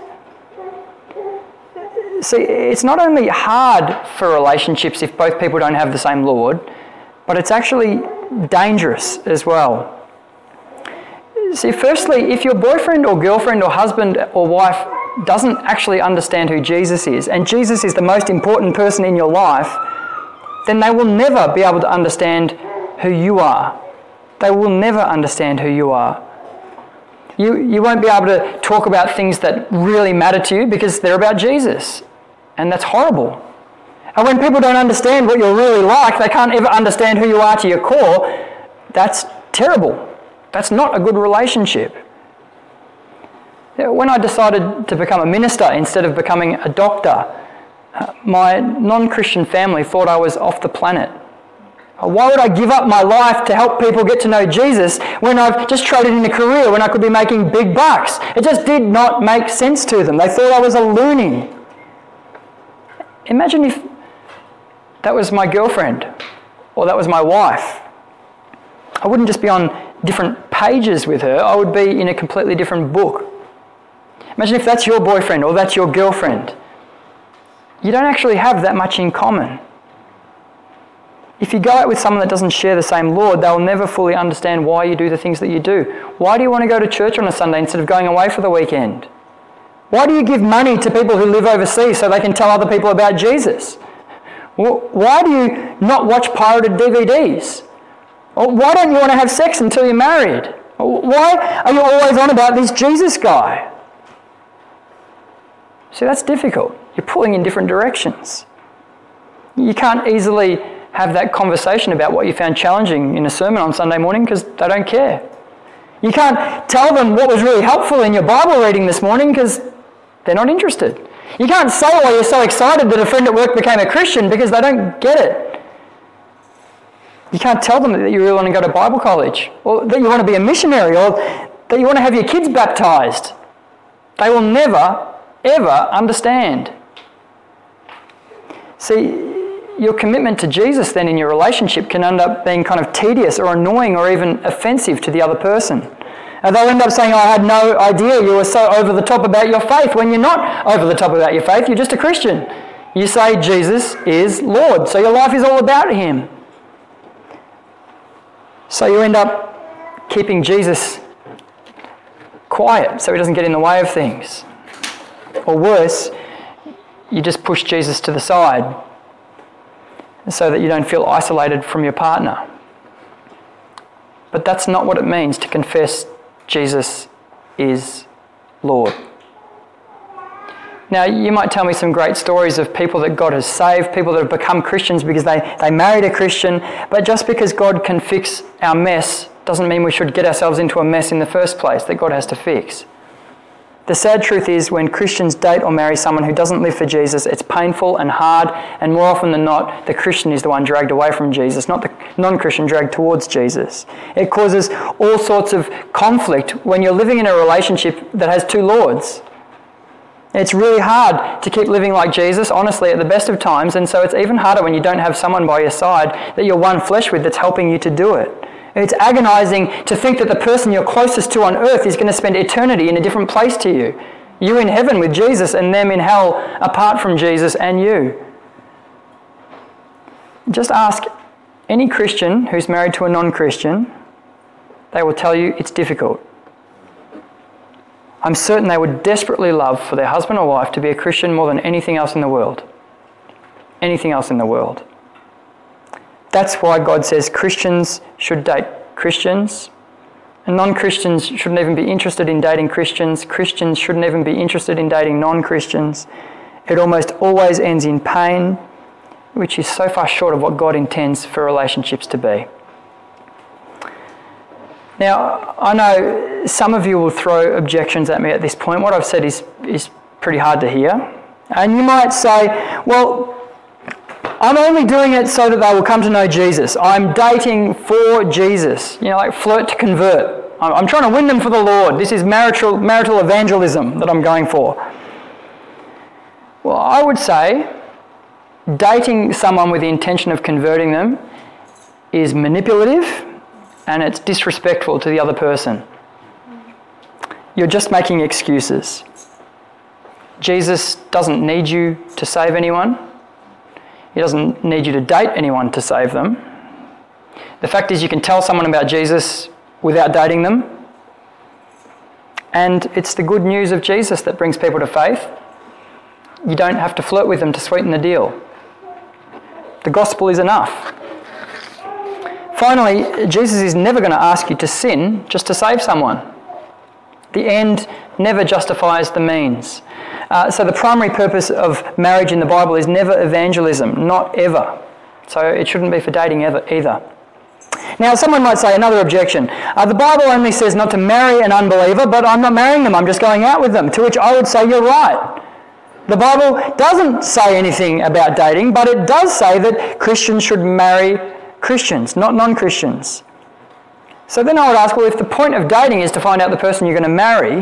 See, it's not only hard for relationships if both people don't have the same Lord, but it's actually dangerous as well. See, firstly, if your boyfriend or girlfriend or husband or wife doesn't actually understand who Jesus is, and Jesus is the most important person in your life, then they will never be able to understand who you are. They will never understand who you are. You won't be able to talk about things that really matter to you because they're about Jesus. And that's horrible. And when people don't understand what you're really like, they can't ever understand who you are to your core, that's terrible. That's not a good relationship. When I decided to become a minister instead of becoming a doctor, my non-Christian family thought I was off the planet. Why would I give up my life to help people get to know Jesus when I've just traded in a career when I could be making big bucks? It just did not make sense to them. They thought I was a loony. Imagine if that was my girlfriend or that was my wife. I wouldn't just be on different pages with her, I would be in a completely different book. Imagine if that's your boyfriend or that's your girlfriend. You don't actually have that much in common. If you go out with someone that doesn't share the same Lord, they'll never fully understand why you do the things that you do. Why do you want to go to church on a Sunday instead of going away for the weekend? Why do you give money to people who live overseas so they can tell other people about Jesus? Why do you not watch pirated DVDs? Or why don't you want to have sex until you're married? Why are you always on about this Jesus guy? See, that's difficult. You're pulling in different directions. You can't easily have that conversation about what you found challenging in a sermon on Sunday morning because they don't care. You can't tell them what was really helpful in your Bible reading this morning because they're not interested. You can't say why you're so excited that a friend at work became a Christian because they don't get it. You can't tell them that you really want to go to Bible college or that you want to be a missionary or that you want to have your kids baptized. They will never, ever understand. See, your commitment to Jesus then in your relationship can end up being kind of tedious or annoying or even offensive to the other person. And they'll end up saying, I had no idea you were so over the top about your faith, when you're not over the top about your faith, you're just a Christian. You say Jesus is Lord, so your life is all about him. So you end up keeping Jesus quiet so he doesn't get in the way of things. Or worse, you just push Jesus to the side so that you don't feel isolated from your partner. But that's not what it means to confess Jesus is Lord. Now, you might tell me some great stories of people that God has saved, people that have become Christians because they married a Christian, but just because God can fix our mess doesn't mean we should get ourselves into a mess in the first place that God has to fix. The sad truth is when Christians date or marry someone who doesn't live for Jesus, it's painful and hard, and more often than not, the Christian is the one dragged away from Jesus, not the non-Christian dragged towards Jesus. It causes all sorts of conflict when you're living in a relationship that has two lords. It's really hard to keep living like Jesus, honestly, at the best of times, and so it's even harder when you don't have someone by your side that you're one flesh with that's helping you to do it. It's agonizing to think that the person you're closest to on earth is going to spend eternity in a different place to you. You in heaven with Jesus and them in hell apart from Jesus and you. Just ask any Christian who's married to a non-Christian. They will tell you it's difficult. I'm certain they would desperately love for their husband or wife to be a Christian more than anything else in the world. Anything else in the world. That's why God says Christians should date Christians, and non-Christians shouldn't even be interested in dating Christians. Christians shouldn't even be interested in dating non-Christians. It almost always ends in pain, which is so far short of what God intends for relationships to be. Now, I know some of you will throw objections at me at this point. What I've said is pretty hard to hear. And you might say, well, I'm only doing it so that they will come to know Jesus. I'm dating for Jesus. You know, like flirt to convert. I'm trying to win them for the Lord. This is marital evangelism that I'm going for. Well, I would say dating someone with the intention of converting them is manipulative and it's disrespectful to the other person. You're just making excuses. Jesus doesn't need you to save anyone. He doesn't need you to date anyone to save them. The fact is you can tell someone about Jesus without dating them. And it's the good news of Jesus that brings people to faith. You don't have to flirt with them to sweeten the deal. The gospel is enough. Finally, Jesus is never going to ask you to sin just to save someone. The end never justifies the means. So the primary purpose of marriage in the Bible is never evangelism, not ever. So it shouldn't be for dating either. Now, someone might say, another objection, the Bible only says not to marry an unbeliever, but I'm not marrying them, I'm just going out with them. To which I would say, you're right. The Bible doesn't say anything about dating, but it does say that Christians should marry Christians, not non-Christians. So then I would ask, well, if the point of dating is to find out the person you're going to marry,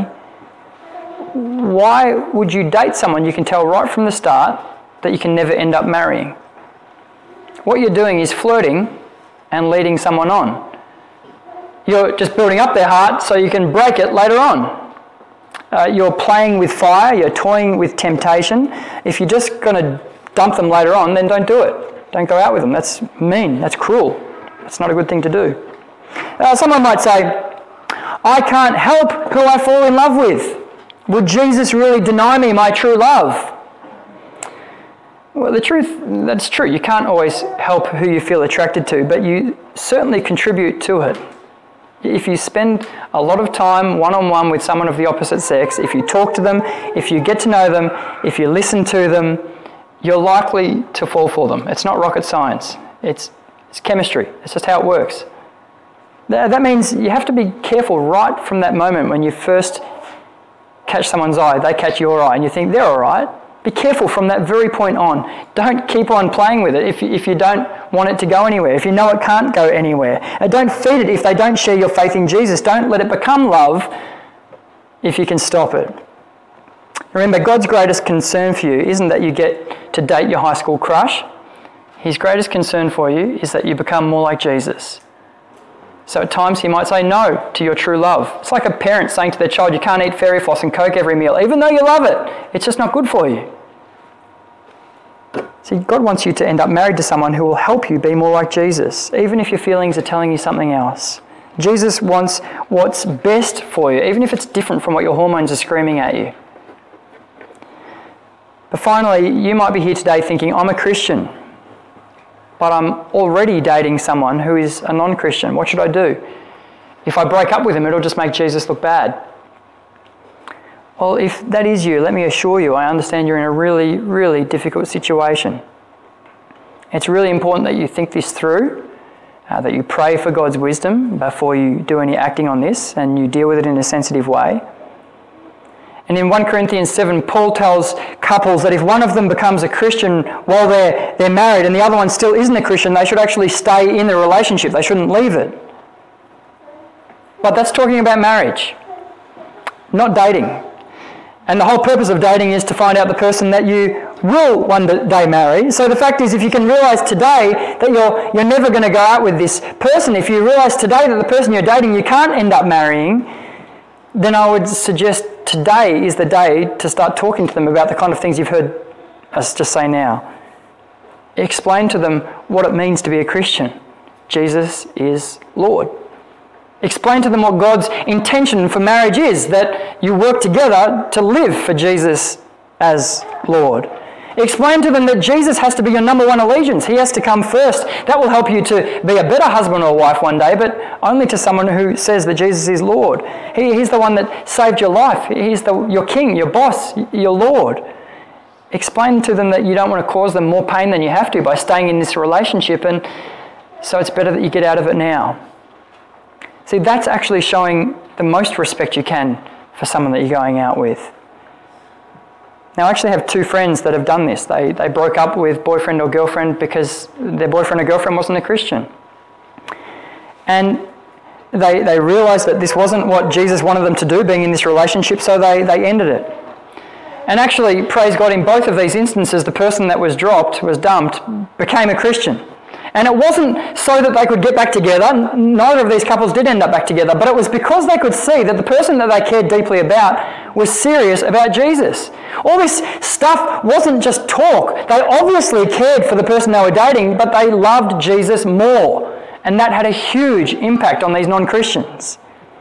why would you date someone you can tell right from the start that you can never end up marrying? What you're doing is flirting and leading someone on. You're just building up their heart so you can break it later on. You're playing with fire, you're toying with temptation. If you're just going to dump them later on, then don't do it. Don't go out with them. That's mean, that's cruel. That's not a good thing to do. Someone might say, I can't help who I fall in love with. Would Jesus really deny me my true love? Well, that's true. You can't always help who you feel attracted to, but you certainly contribute to it. If you spend a lot of time one-on-one with someone of the opposite sex, if you talk to them, if you get to know them, if you listen to them, you're likely to fall for them. It's not rocket science. It's chemistry. It's just how it works. That means you have to be careful right from that moment when you first catch someone's eye, they catch your eye, and you think they're all right. Be careful from that very point on. Don't keep on playing with it if you don't want it to go anywhere, if you know it can't go anywhere. And don't feed it if they don't share your faith in Jesus. Don't let it become love if you can stop it. Remember, God's greatest concern for you isn't that you get to date your high school crush. His greatest concern for you is that you become more like Jesus. So at times he might say no to your true love. It's like a parent saying to their child, you can't eat fairy floss and Coke every meal, even though you love it. It's just not good for you. See, God wants you to end up married to someone who will help you be more like Jesus, even if your feelings are telling you something else. Jesus wants what's best for you, even if it's different from what your hormones are screaming at you. But finally, you might be here today thinking, I'm a Christian, but I'm already dating someone who is a non-Christian. What should I do? If I break up with him, it'll just make Jesus look bad. Well, if that is you, let me assure you, I understand you're in a really, really difficult situation. It's really important that you think this through, that you pray for God's wisdom before you do any acting on this, and you deal with it in a sensitive way. And in 1 Corinthians 7, Paul tells couples that if one of them becomes a Christian while they're married and the other one still isn't a Christian, they should actually stay in the relationship. They shouldn't leave it. But that's talking about marriage, not dating. And the whole purpose of dating is to find out the person that you will one day marry. So the fact is, if you can realise today that you're never going to go out with this person, if you realise today that the person you're dating you can't end up marrying, then I would suggest today is the day to start talking to them about the kind of things you've heard us just say now. Explain to them what it means to be a Christian. Jesus is Lord. Explain to them what God's intention for marriage is, that you work together to live for Jesus as Lord. Explain to them that Jesus has to be your number one allegiance. He has to come first. That will help you to be a better husband or wife one day, but only to someone who says that Jesus is Lord. He's the one that saved your life. He's your king, your boss, your Lord. Explain to them that you don't want to cause them more pain than you have to by staying in this relationship, and so it's better that you get out of it now. See, that's actually showing the most respect you can for someone that you're going out with. Now, I actually have two friends that have done this. They broke up with boyfriend or girlfriend because their boyfriend or girlfriend wasn't a Christian. And they realised that this wasn't what Jesus wanted them to do, being in this relationship, so they ended it. And actually, praise God, in both of these instances, the person that was dumped, became a Christian. And it wasn't so that they could get back together. Neither of these couples did end up back together, but it was because they could see that the person that they cared deeply about was serious about Jesus. All this stuff wasn't just talk. They obviously cared for the person they were dating, but they loved Jesus more. And that had a huge impact on these non-Christians.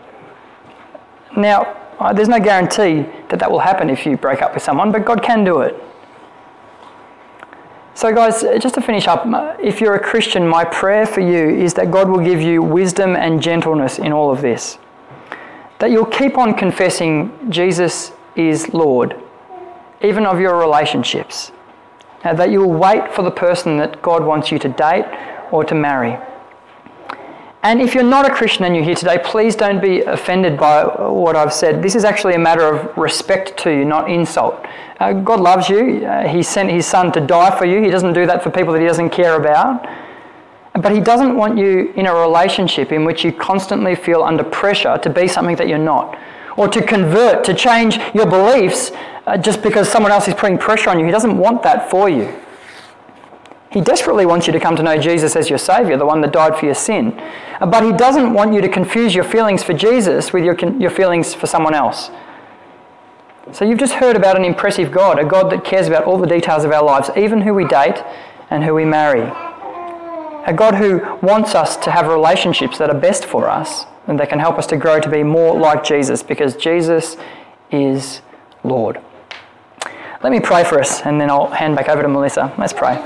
Now, there's no guarantee that will happen if you break up with someone, but God can do it. So guys, just to finish up, if you're a Christian, my prayer for you is that God will give you wisdom and gentleness in all of this. That you'll keep on confessing Jesus is Lord, even of your relationships. That you'll wait for the person that God wants you to date or to marry. And if you're not a Christian and you're here today, please don't be offended by what I've said. This is actually a matter of respect to you, not insult. God loves you. He sent his son to die for you. He doesn't do that for people that he doesn't care about. But he doesn't want you in a relationship in which you constantly feel under pressure to be something that you're not, or to convert, to change your beliefs just because someone else is putting pressure on you. He doesn't want that for you. He desperately wants you to come to know Jesus as your Saviour, the one that died for your sin. But he doesn't want you to confuse your feelings for Jesus with your feelings for someone else. So you've just heard about an impressive God, a God that cares about all the details of our lives, even who we date and who we marry. A God who wants us to have relationships that are best for us and that can help us to grow to be more like Jesus, because Jesus is Lord. Let me pray for us and then I'll hand back over to Melissa. Let's pray.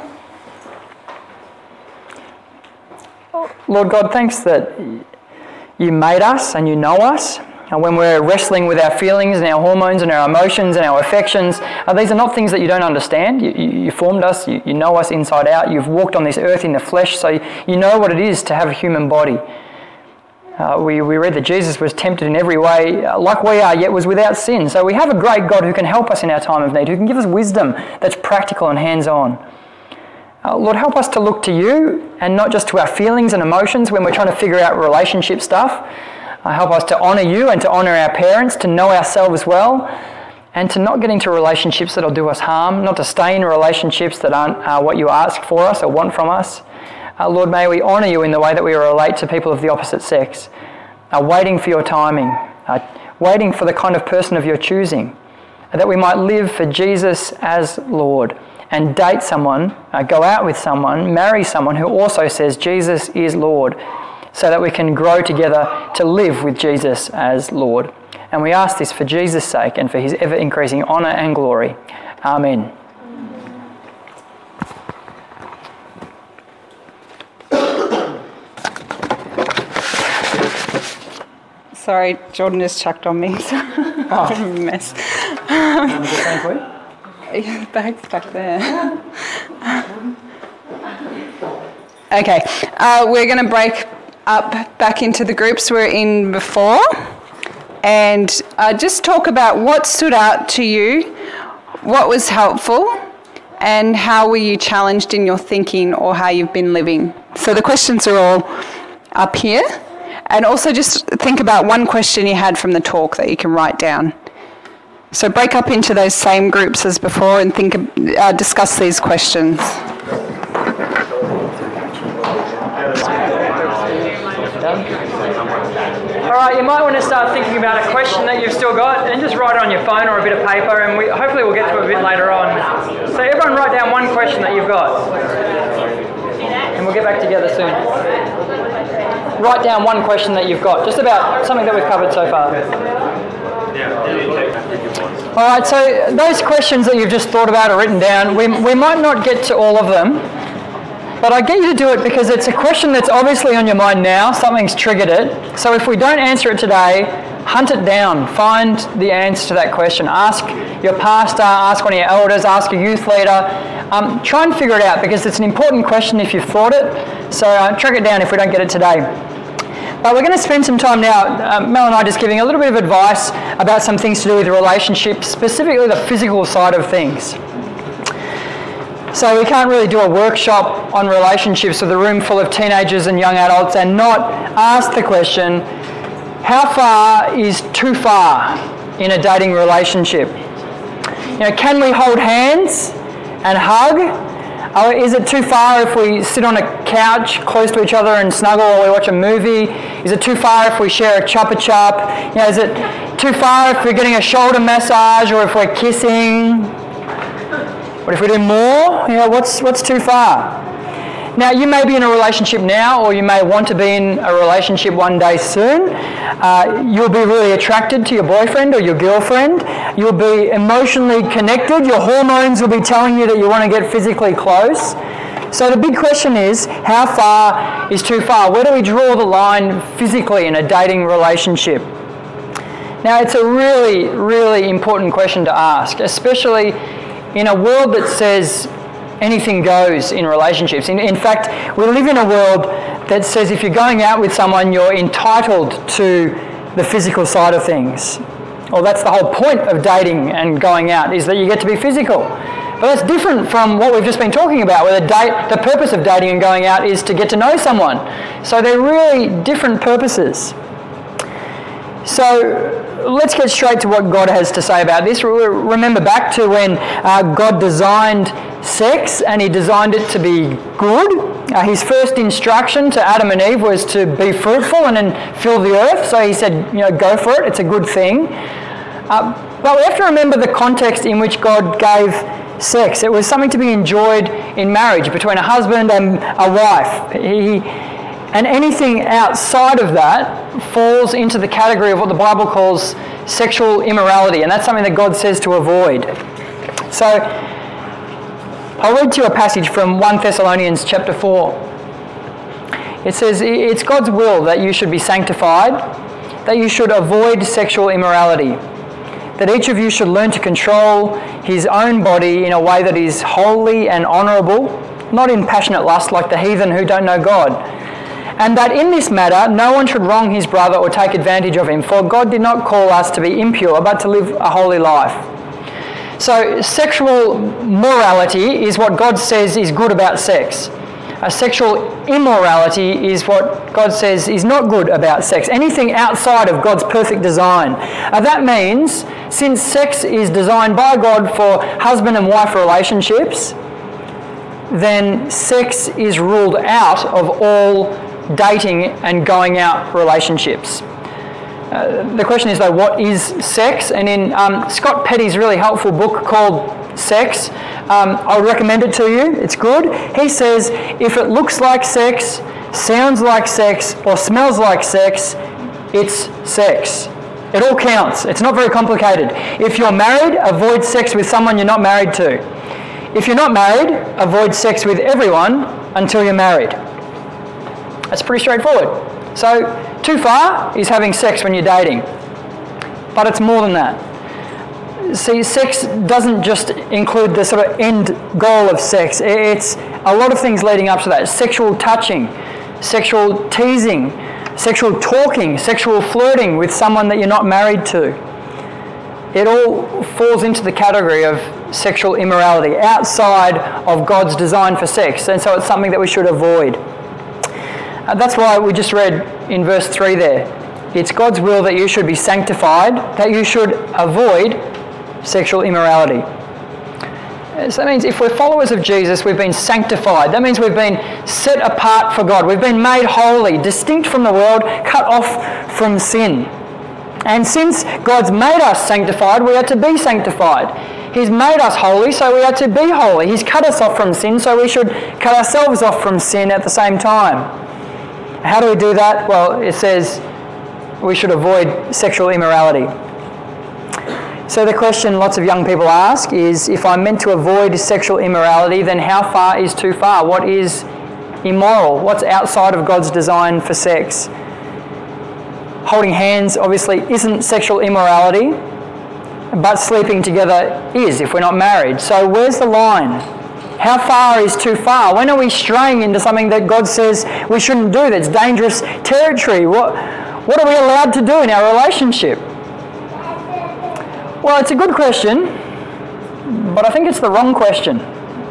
Lord God, thanks that you made us and you know us. And when we're wrestling with our feelings and our hormones and our emotions and our affections, these are not things that you don't understand. You formed us, you know us inside out. You've walked on this earth in the flesh, so you know what it is to have a human body. We read that Jesus was tempted in every way like we are, yet was without sin. So we have a great God who can help us in our time of need, who can give us wisdom that's practical and hands-on. Lord, help us to look to you and not just to our feelings and emotions when we're trying to figure out relationship stuff. Help us to honour you and to honour our parents, to know ourselves well, and to not get into relationships that will do us harm, not to stay in relationships that aren't what you ask for us or want from us. Lord, may we honour you in the way that we relate to people of the opposite sex, waiting for your timing, waiting for the kind of person of your choosing, that we might live for Jesus as Lord and date someone, go out with someone, marry someone who also says Jesus is Lord, so that we can grow together to live with Jesus as Lord. And we ask this for Jesus' sake and for his ever-increasing honour and glory. Amen. Sorry, Jordan just chucked on me. So I'm a mess. The bag's back there. Okay, we're going to break up back into the groups we're in before and just talk about what stood out to you, what was helpful, and how were you challenged in your thinking or how you've been living. So the questions are all up here, and also just think about one question you had from the talk that you can write down. So break up into those same groups as before and discuss these questions. All right, you might want to start thinking about a question that you've still got and just write it on your phone or a bit of paper, and hopefully we'll get to it a bit later on. So everyone write down one question that you've got, and we'll get back together soon. Write down one question that you've got, just about something that we've covered so far. All right, so those questions that you've just thought about or written down, we might not get to all of them, but I get you to do it because it's a question that's obviously on your mind now. Something's triggered it. So if we don't answer it today, hunt it down. Find the answer to that question. Ask your pastor, ask one of your elders, ask a youth leader. Try and figure it out because it's an important question if you've thought it. So track it down if we don't get it today. But we're going to spend some time now, Mel and I, just giving a little bit of advice about some things to do with relationships, specifically the physical side of things. So we can't really do a workshop on relationships with a room full of teenagers and young adults and not ask the question, how far is too far in a dating relationship? Can we hold hands and hug? Or is it too far if we sit on a couch close to each other and snuggle while we watch a movie? Is it too far if we share a chupa-chup? Is it too far if we're getting a shoulder massage or if we're kissing? But if we do more, what's too far? Now, you may be in a relationship now, or you may want to be in a relationship one day soon. You'll be really attracted to your boyfriend or your girlfriend. You'll be emotionally connected. Your hormones will be telling you that you want to get physically close. So the big question is, how far is too far? Where do we draw the line physically in a dating relationship? Now, it's a really, really important question to ask, especially in a world that says anything goes in relationships. In fact, we live in a world that says if you're going out with someone, you're entitled to the physical side of things. Well, that's the whole point of dating and going out, is that you get to be physical. But that's different from what we've just been talking about, where the purpose of dating and going out is to get to know someone. So they're really different purposes. So let's get straight to what God has to say about this. Remember back to when God designed sex, and he designed it to be good. His first instruction to Adam and Eve was to be fruitful and then fill the earth. So he said, go for it. It's a good thing. But we have to remember the context in which God gave sex. It was something to be enjoyed in marriage between a husband and a wife. And anything outside of that falls into the category of what the Bible calls sexual immorality, and that's something that God says to avoid. So I'll read to you a passage from 1 Thessalonians chapter 4. It says, it's God's will that you should be sanctified, that you should avoid sexual immorality, that each of you should learn to control his own body in a way that is holy and honourable, not in passionate lust like the heathen who don't know God. And that in this matter no one should wrong his brother or take advantage of him, for God did not call us to be impure, but to live a holy life. So sexual morality is what God says is good about sex. Sexual immorality is what God says is not good about sex. Anything outside of God's perfect design. That means, since sex is designed by God for husband and wife relationships, then sex is ruled out of all dating and going out relationships. The question is though, what is sex? And in Scott Petty's really helpful book called Sex, I would recommend it to you. It's good. He says, if it looks like sex, sounds like sex, or smells like sex, it's sex. It all counts. It's not very complicated. If you're married, avoid sex with someone you're not married to. If you're not married, avoid sex with everyone until you're married. That's pretty straightforward. So, too far is having sex when you're dating. But it's more than that. See, sex doesn't just include the sort of end goal of sex. It's a lot of things leading up to that. Sexual touching, sexual teasing, sexual talking, sexual flirting with someone that you're not married to. It all falls into the category of sexual immorality, outside of God's design for sex. And so it's something that we should avoid. That's why we just read in verse 3 there. It's God's will that you should be sanctified, that you should avoid sexual immorality. So that means if we're followers of Jesus, we've been sanctified. That means we've been set apart for God. We've been made holy, distinct from the world, cut off from sin. And since God's made us sanctified, we are to be sanctified. He's made us holy, so we are to be holy. He's cut us off from sin, so we should cut ourselves off from sin at the same time. How do we do that? Well, it says we should avoid sexual immorality. So the question lots of young people ask is, if I'm meant to avoid sexual immorality, then how far is too far? What is immoral? What's outside of God's design for sex? Holding hands obviously isn't sexual immorality, but sleeping together is if we're not married. So where's the line? How far is too far? When are we straying into something that God says we shouldn't do, that's dangerous territory? What are we allowed to do in our relationship? Well, it's a good question, but I think it's the wrong question.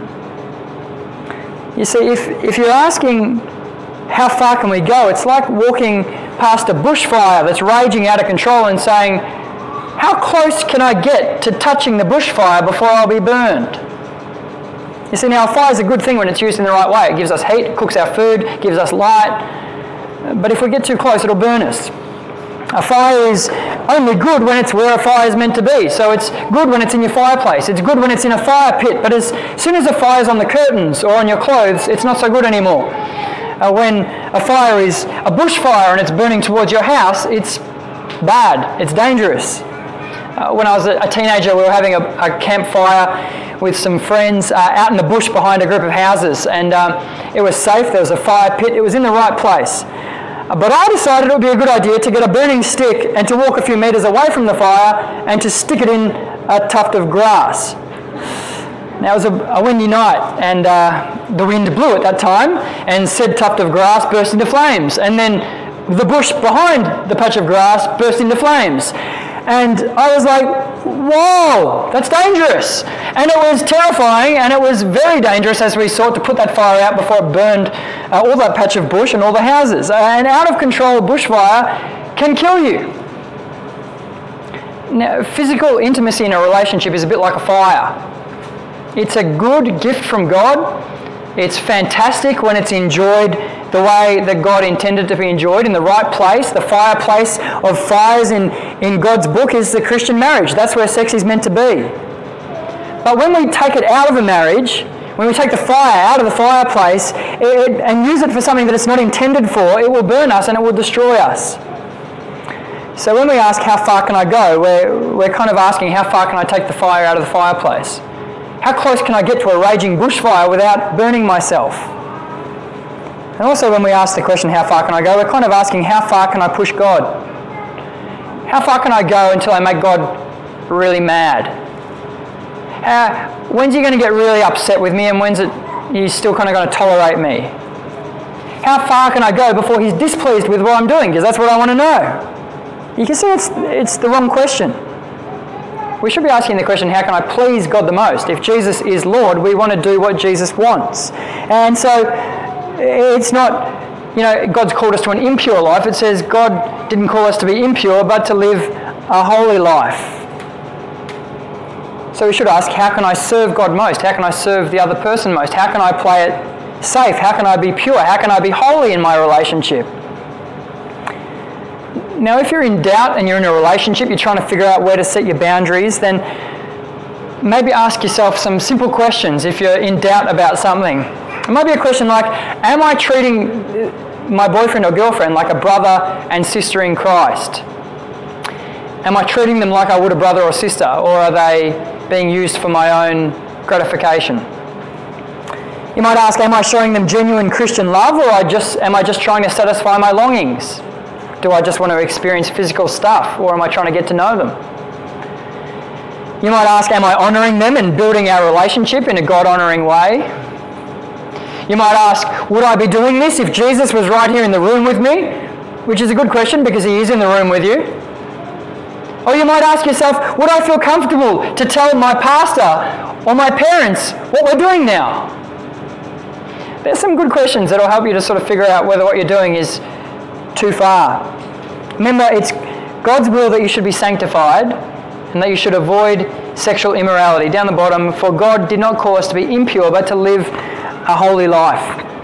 You see, if you're asking how far can we go, it's like walking past a bushfire that's raging out of control and saying, how close can I get to touching the bushfire before I'll be burned? You see, now a fire is a good thing when it's used in the right way. It gives us heat, cooks our food, gives us light. But if we get too close, it'll burn us. A fire is only good when it's where a fire is meant to be. So it's good when it's in your fireplace. It's good when it's in a fire pit. But as soon as a fire's on the curtains or on your clothes, it's not so good anymore. When a fire is a bushfire and it's burning towards your house, it's bad. It's dangerous. When I was a teenager, we were having a campfire with some friends out in the bush behind a group of houses, and it was safe. There was a fire pit. It was in the right place. But I decided it would be a good idea to get a burning stick and to walk a few metres away from the fire and to stick it in a tuft of grass. Now, it was a windy night, and the wind blew at that time, and said tuft of grass burst into flames. And then the bush behind the patch of grass burst into flames. And I was like, whoa, that's dangerous. And it was terrifying, and it was very dangerous as we sought to put that fire out before it burned all that patch of bush and all the houses. An out-of-control bushfire can kill you. Now, physical intimacy in a relationship is a bit like a fire. It's a good gift from God. It's fantastic when it's enjoyed the way that God intended to be enjoyed, in the right place. The fireplace of fires in God's book is the Christian marriage. That's where sex is meant to be. But when we take it out of a marriage, when we take the fire out of the fireplace and use it for something that it's not intended for, it will burn us and it will destroy us. So when we ask, how far can I go, we're kind of asking, how far can I take the fire out of the fireplace? How close can I get to a raging bushfire without burning myself? And also when we ask the question, how far can I go, we're kind of asking, how far can I push God? How far can I go until I make God really mad? When's he going to get really upset with me, and when's he's still kind of going to tolerate me? How far can I go before he's displeased with what I'm doing? Because that's what I want to know. You can see it's the wrong question. We should be asking the question, how can I please God the most? If Jesus is Lord, we want to do what Jesus wants. And so it's not, God's called us to an impure life. It says God didn't call us to be impure, but to live a holy life. So we should ask, how can I serve God most? How can I serve the other person most? How can I play it safe? How can I be pure? How can I be holy in my relationship? Now, if you're in doubt and you're in a relationship, you're trying to figure out where to set your boundaries, then maybe ask yourself some simple questions if you're in doubt about something. It might be a question like, am I treating my boyfriend or girlfriend like a brother and sister in Christ? Am I treating them like I would a brother or sister, or are they being used for my own gratification? You might ask, am I showing them genuine Christian love, or am I just trying to satisfy my longings? Do I just want to experience physical stuff, or am I trying to get to know them? You might ask, am I honouring them and building our relationship in a God-honouring way? You might ask, would I be doing this if Jesus was right here in the room with me? Which is a good question because he is in the room with you. Or you might ask yourself, would I feel comfortable to tell my pastor or my parents what we're doing now? There's some good questions that will help you to sort of figure out whether what you're doing is too far. Remember, it's God's will that you should be sanctified and that you should avoid sexual immorality. Down the bottom, for God did not call us to be impure, but to live a holy life.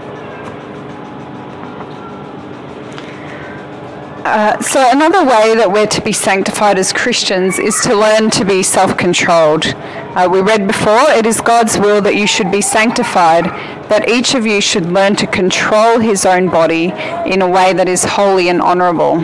So another way that we're to be sanctified as Christians is to learn to be self-controlled. We read before, it is God's will that you should be sanctified, that each of you should learn to control his own body in a way that is holy and honourable.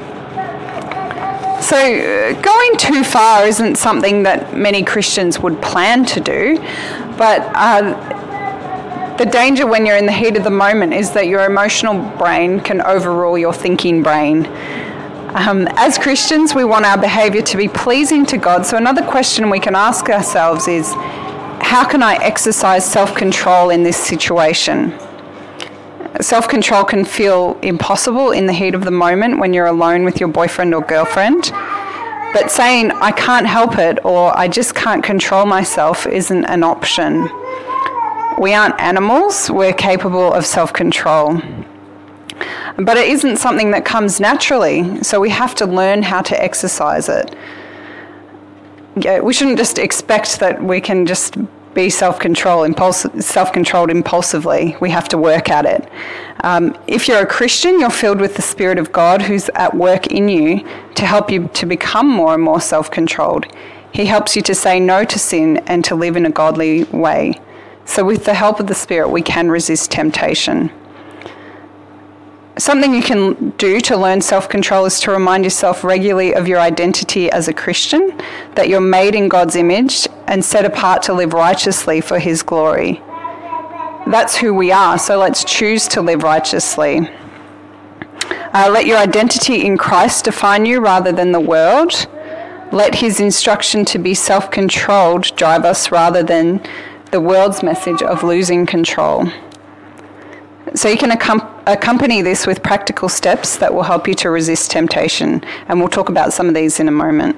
So going too far isn't something that many Christians would plan to do, but the danger when you're in the heat of the moment is that your emotional brain can overrule your thinking brain. As Christians, we want our behaviour to be pleasing to God. So another question we can ask ourselves is, how can I exercise self-control in this situation? Self-control can feel impossible in the heat of the moment when you're alone with your boyfriend or girlfriend. But saying, I can't help it, or I just can't control myself isn't an option. We aren't animals, we're capable of self-control. But it isn't something that comes naturally, so we have to learn how to exercise it. We shouldn't just expect that we can just be self-controlled impulsively. We have to work at it. If you're a Christian, you're filled with the Spirit of God who's at work in you to help you to become more and more self-controlled. He helps you to say no to sin and to live in a godly way. So with the help of the Spirit, we can resist temptation. Something you can do to learn self-control is to remind yourself regularly of your identity as a Christian, that you're made in God's image and set apart to live righteously for His glory. That's who we are, so let's choose to live righteously. Let your identity in Christ define you rather than the world. Let His instruction to be self-controlled drive us rather than the world's message of losing control. So you can accompany this with practical steps that will help you to resist temptation, and we'll talk about some of these in a moment.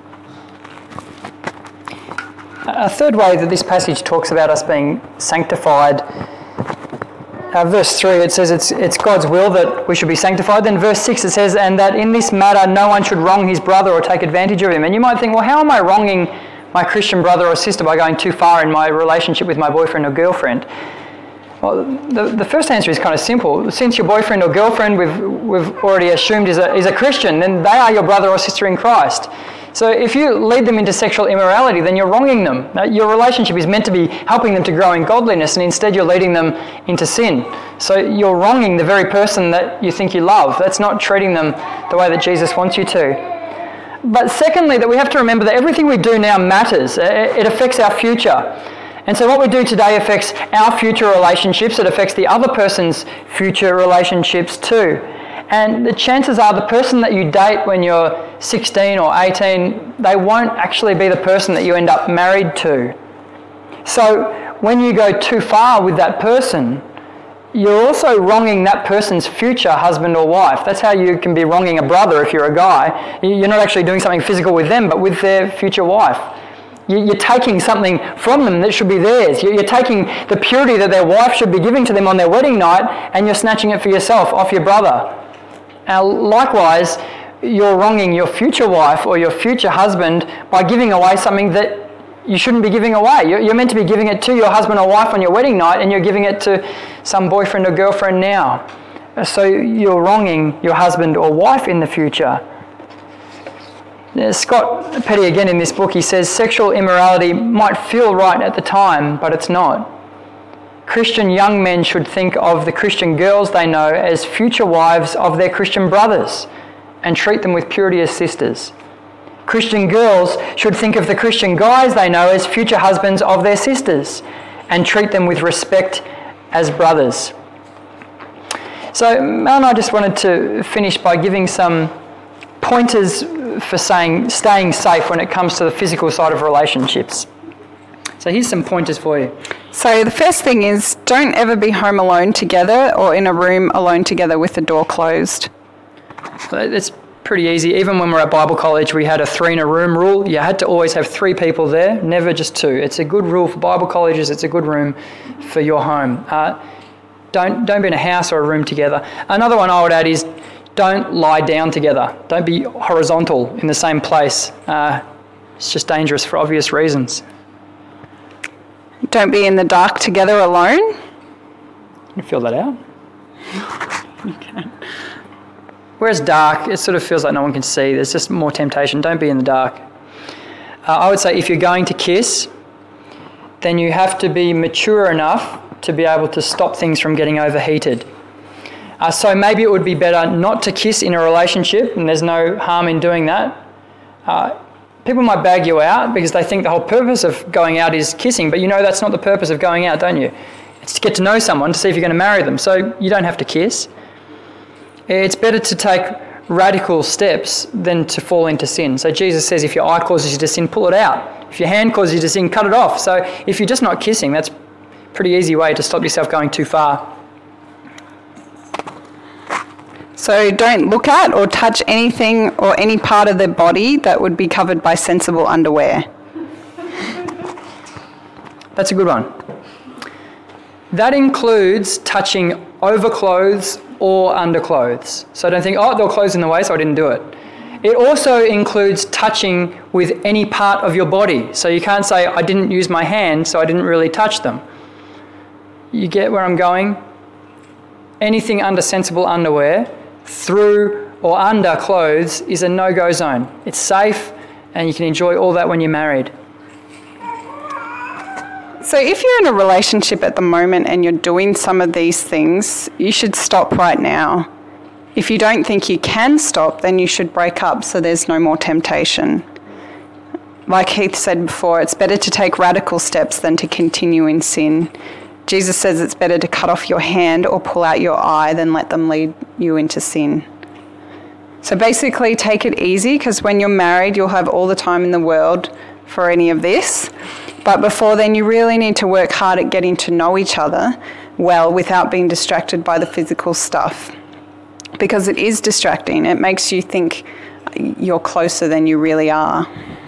A third way that this passage talks about us being sanctified, verse 3, it says it's God's will that we should be sanctified. Then verse 6, it says, and that in this matter no one should wrong his brother or take advantage of him. And you might think, well, how am I wronging my Christian brother or sister by going too far in my relationship with my boyfriend or girlfriend? Well, the first answer is kind of simple. Since your boyfriend or girlfriend we've already assumed is a Christian, then they are your brother or sister in Christ. So if you lead them into sexual immorality, then you're wronging them. Your relationship is meant to be helping them to grow in godliness, and instead you're leading them into sin. So you're wronging the very person that you think you love. That's not treating them the way that Jesus wants you to. But secondly, that we have to remember that everything we do now matters. It affects our future. And so what we do today affects our future relationships. It affects the other person's future relationships too. And the chances are the person that you date when you're 16 or 18, they won't actually be the person that you end up married to. So when you go too far with that person, you're also wronging that person's future husband or wife. That's how you can be wronging a brother if you're a guy. You're not actually doing something physical with them, but with their future wife. You're taking something from them that should be theirs. You're taking the purity that their wife should be giving to them on their wedding night, and you're snatching it for yourself off your brother. Now, likewise, you're wronging your future wife or your future husband by giving away something that you shouldn't be giving away. You're meant to be giving it to your husband or wife on your wedding night, and you're giving it to some boyfriend or girlfriend now. So you're wronging your husband or wife in the future. Scott Petty, again in this book, he says sexual immorality might feel right at the time, but it's not. Christian young men should think of the Christian girls they know as future wives of their Christian brothers and treat them with purity as sisters. Christian girls should think of the Christian guys they know as future husbands of their sisters and treat them with respect as brothers. So Mel and I just wanted to finish by giving some pointers for staying safe when it comes to the physical side of relationships. So here's some pointers for you. So the first thing is, don't ever be home alone together or in a room alone together with the door closed. It's pretty easy. Even when we were at Bible college, we had a 3-in-a-room rule. You had to always have 3 people there, never just 2. It's a good rule for Bible colleges. It's a good room for your home. Don't be in a house or a room together. Another one I would add is, don't lie down together. Don't be horizontal in the same place. It's just dangerous for obvious reasons. Don't be in the dark together alone. You feel that out? Okay. Whereas dark, it sort of feels like no one can see. There's just more temptation. Don't be in the dark. I would say if you're going to kiss, then you have to be mature enough to be able to stop things from getting overheated. So maybe it would be better not to kiss in a relationship, and there's no harm in doing that. People might bag you out because they think the whole purpose of going out is kissing, but you know that's not the purpose of going out, don't you? It's to get to know someone, to see if you're going to marry them, so you don't have to kiss. It's better to take radical steps than to fall into sin. So Jesus says if your eye causes you to sin, pull it out. If your hand causes you to sin, cut it off. So if you're just not kissing, that's a pretty easy way to stop yourself going too far. So don't look at or touch anything or any part of the body that would be covered by sensible underwear. That's a good one. That includes touching overclothes or underclothes. So don't think, oh, there were clothes in the way, so I didn't do it. It also includes touching with any part of your body. So you can't say, I didn't use my hand, so I didn't really touch them. You get where I'm going? Anything under sensible underwear, through or under clothes, is a no-go zone. It's safe, and you can enjoy all that when you're married. So if you're in a relationship at the moment and you're doing some of these things, you should stop right now. If you don't think you can stop, then you should break up so there's no more temptation. Like Heath said before, it's better to take radical steps than to continue in sin. Jesus says it's better to cut off your hand or pull out your eye than let them lead you into sin. So basically take it easy, because when you're married, you'll have all the time in the world for any of this. But before then, you really need to work hard at getting to know each other well without being distracted by the physical stuff. Because it is distracting. It makes you think you're closer than you really are.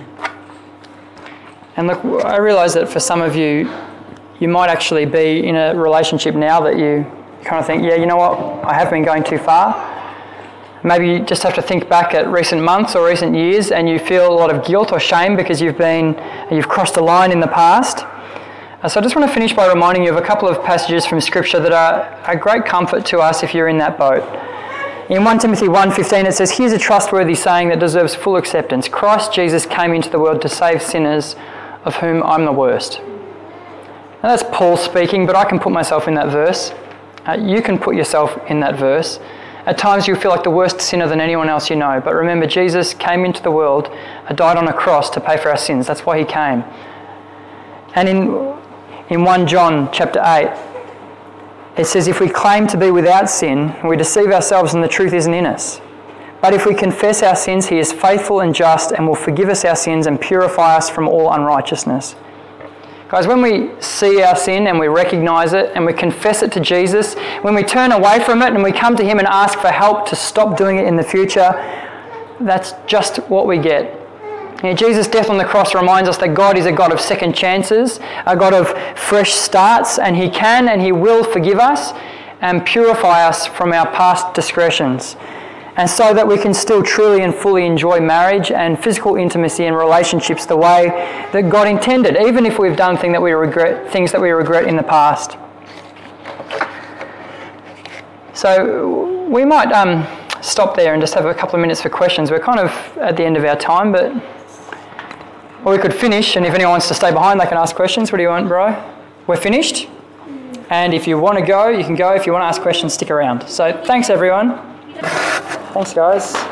And look, I realise that for some of you, you might actually be in a relationship now that you kind of think, yeah, you know what, I have been going too far. Maybe you just have to think back at recent months or recent years and you feel a lot of guilt or shame because you've crossed a line in the past. So I just want to finish by reminding you of a couple of passages from Scripture that are a great comfort to us if you're in that boat. In 1 Timothy 1:15 it says, here's a trustworthy saying that deserves full acceptance. Christ Jesus came into the world to save sinners, of whom I'm the worst. Now that's Paul speaking, but I can put myself in that verse. You can put yourself in that verse. At times you feel like the worst sinner than anyone else you know. But remember, Jesus came into the world, died on a cross to pay for our sins. That's why he came. And in 1 John chapter 8, it says, if we claim to be without sin, we deceive ourselves and the truth isn't in us. But if we confess our sins, he is faithful and just and will forgive us our sins and purify us from all unrighteousness. Guys, when we see our sin and we recognise it and we confess it to Jesus, when we turn away from it and we come to him and ask for help to stop doing it in the future, that's just what we get. Jesus' death on the cross reminds us that God is a God of second chances, a God of fresh starts, and he can and he will forgive us and purify us from our past discretions. And so that we can still truly and fully enjoy marriage and physical intimacy and relationships the way that God intended, even if we've done things that we regret in the past. So we might stop there and just have a couple of minutes for questions. We're kind of at the end of our time, or we could finish, and if anyone wants to stay behind, they can ask questions. What do you want, bro? We're finished. And if you want to go, you can go. If you want to ask questions, stick around. So thanks, everyone. Thanks, guys.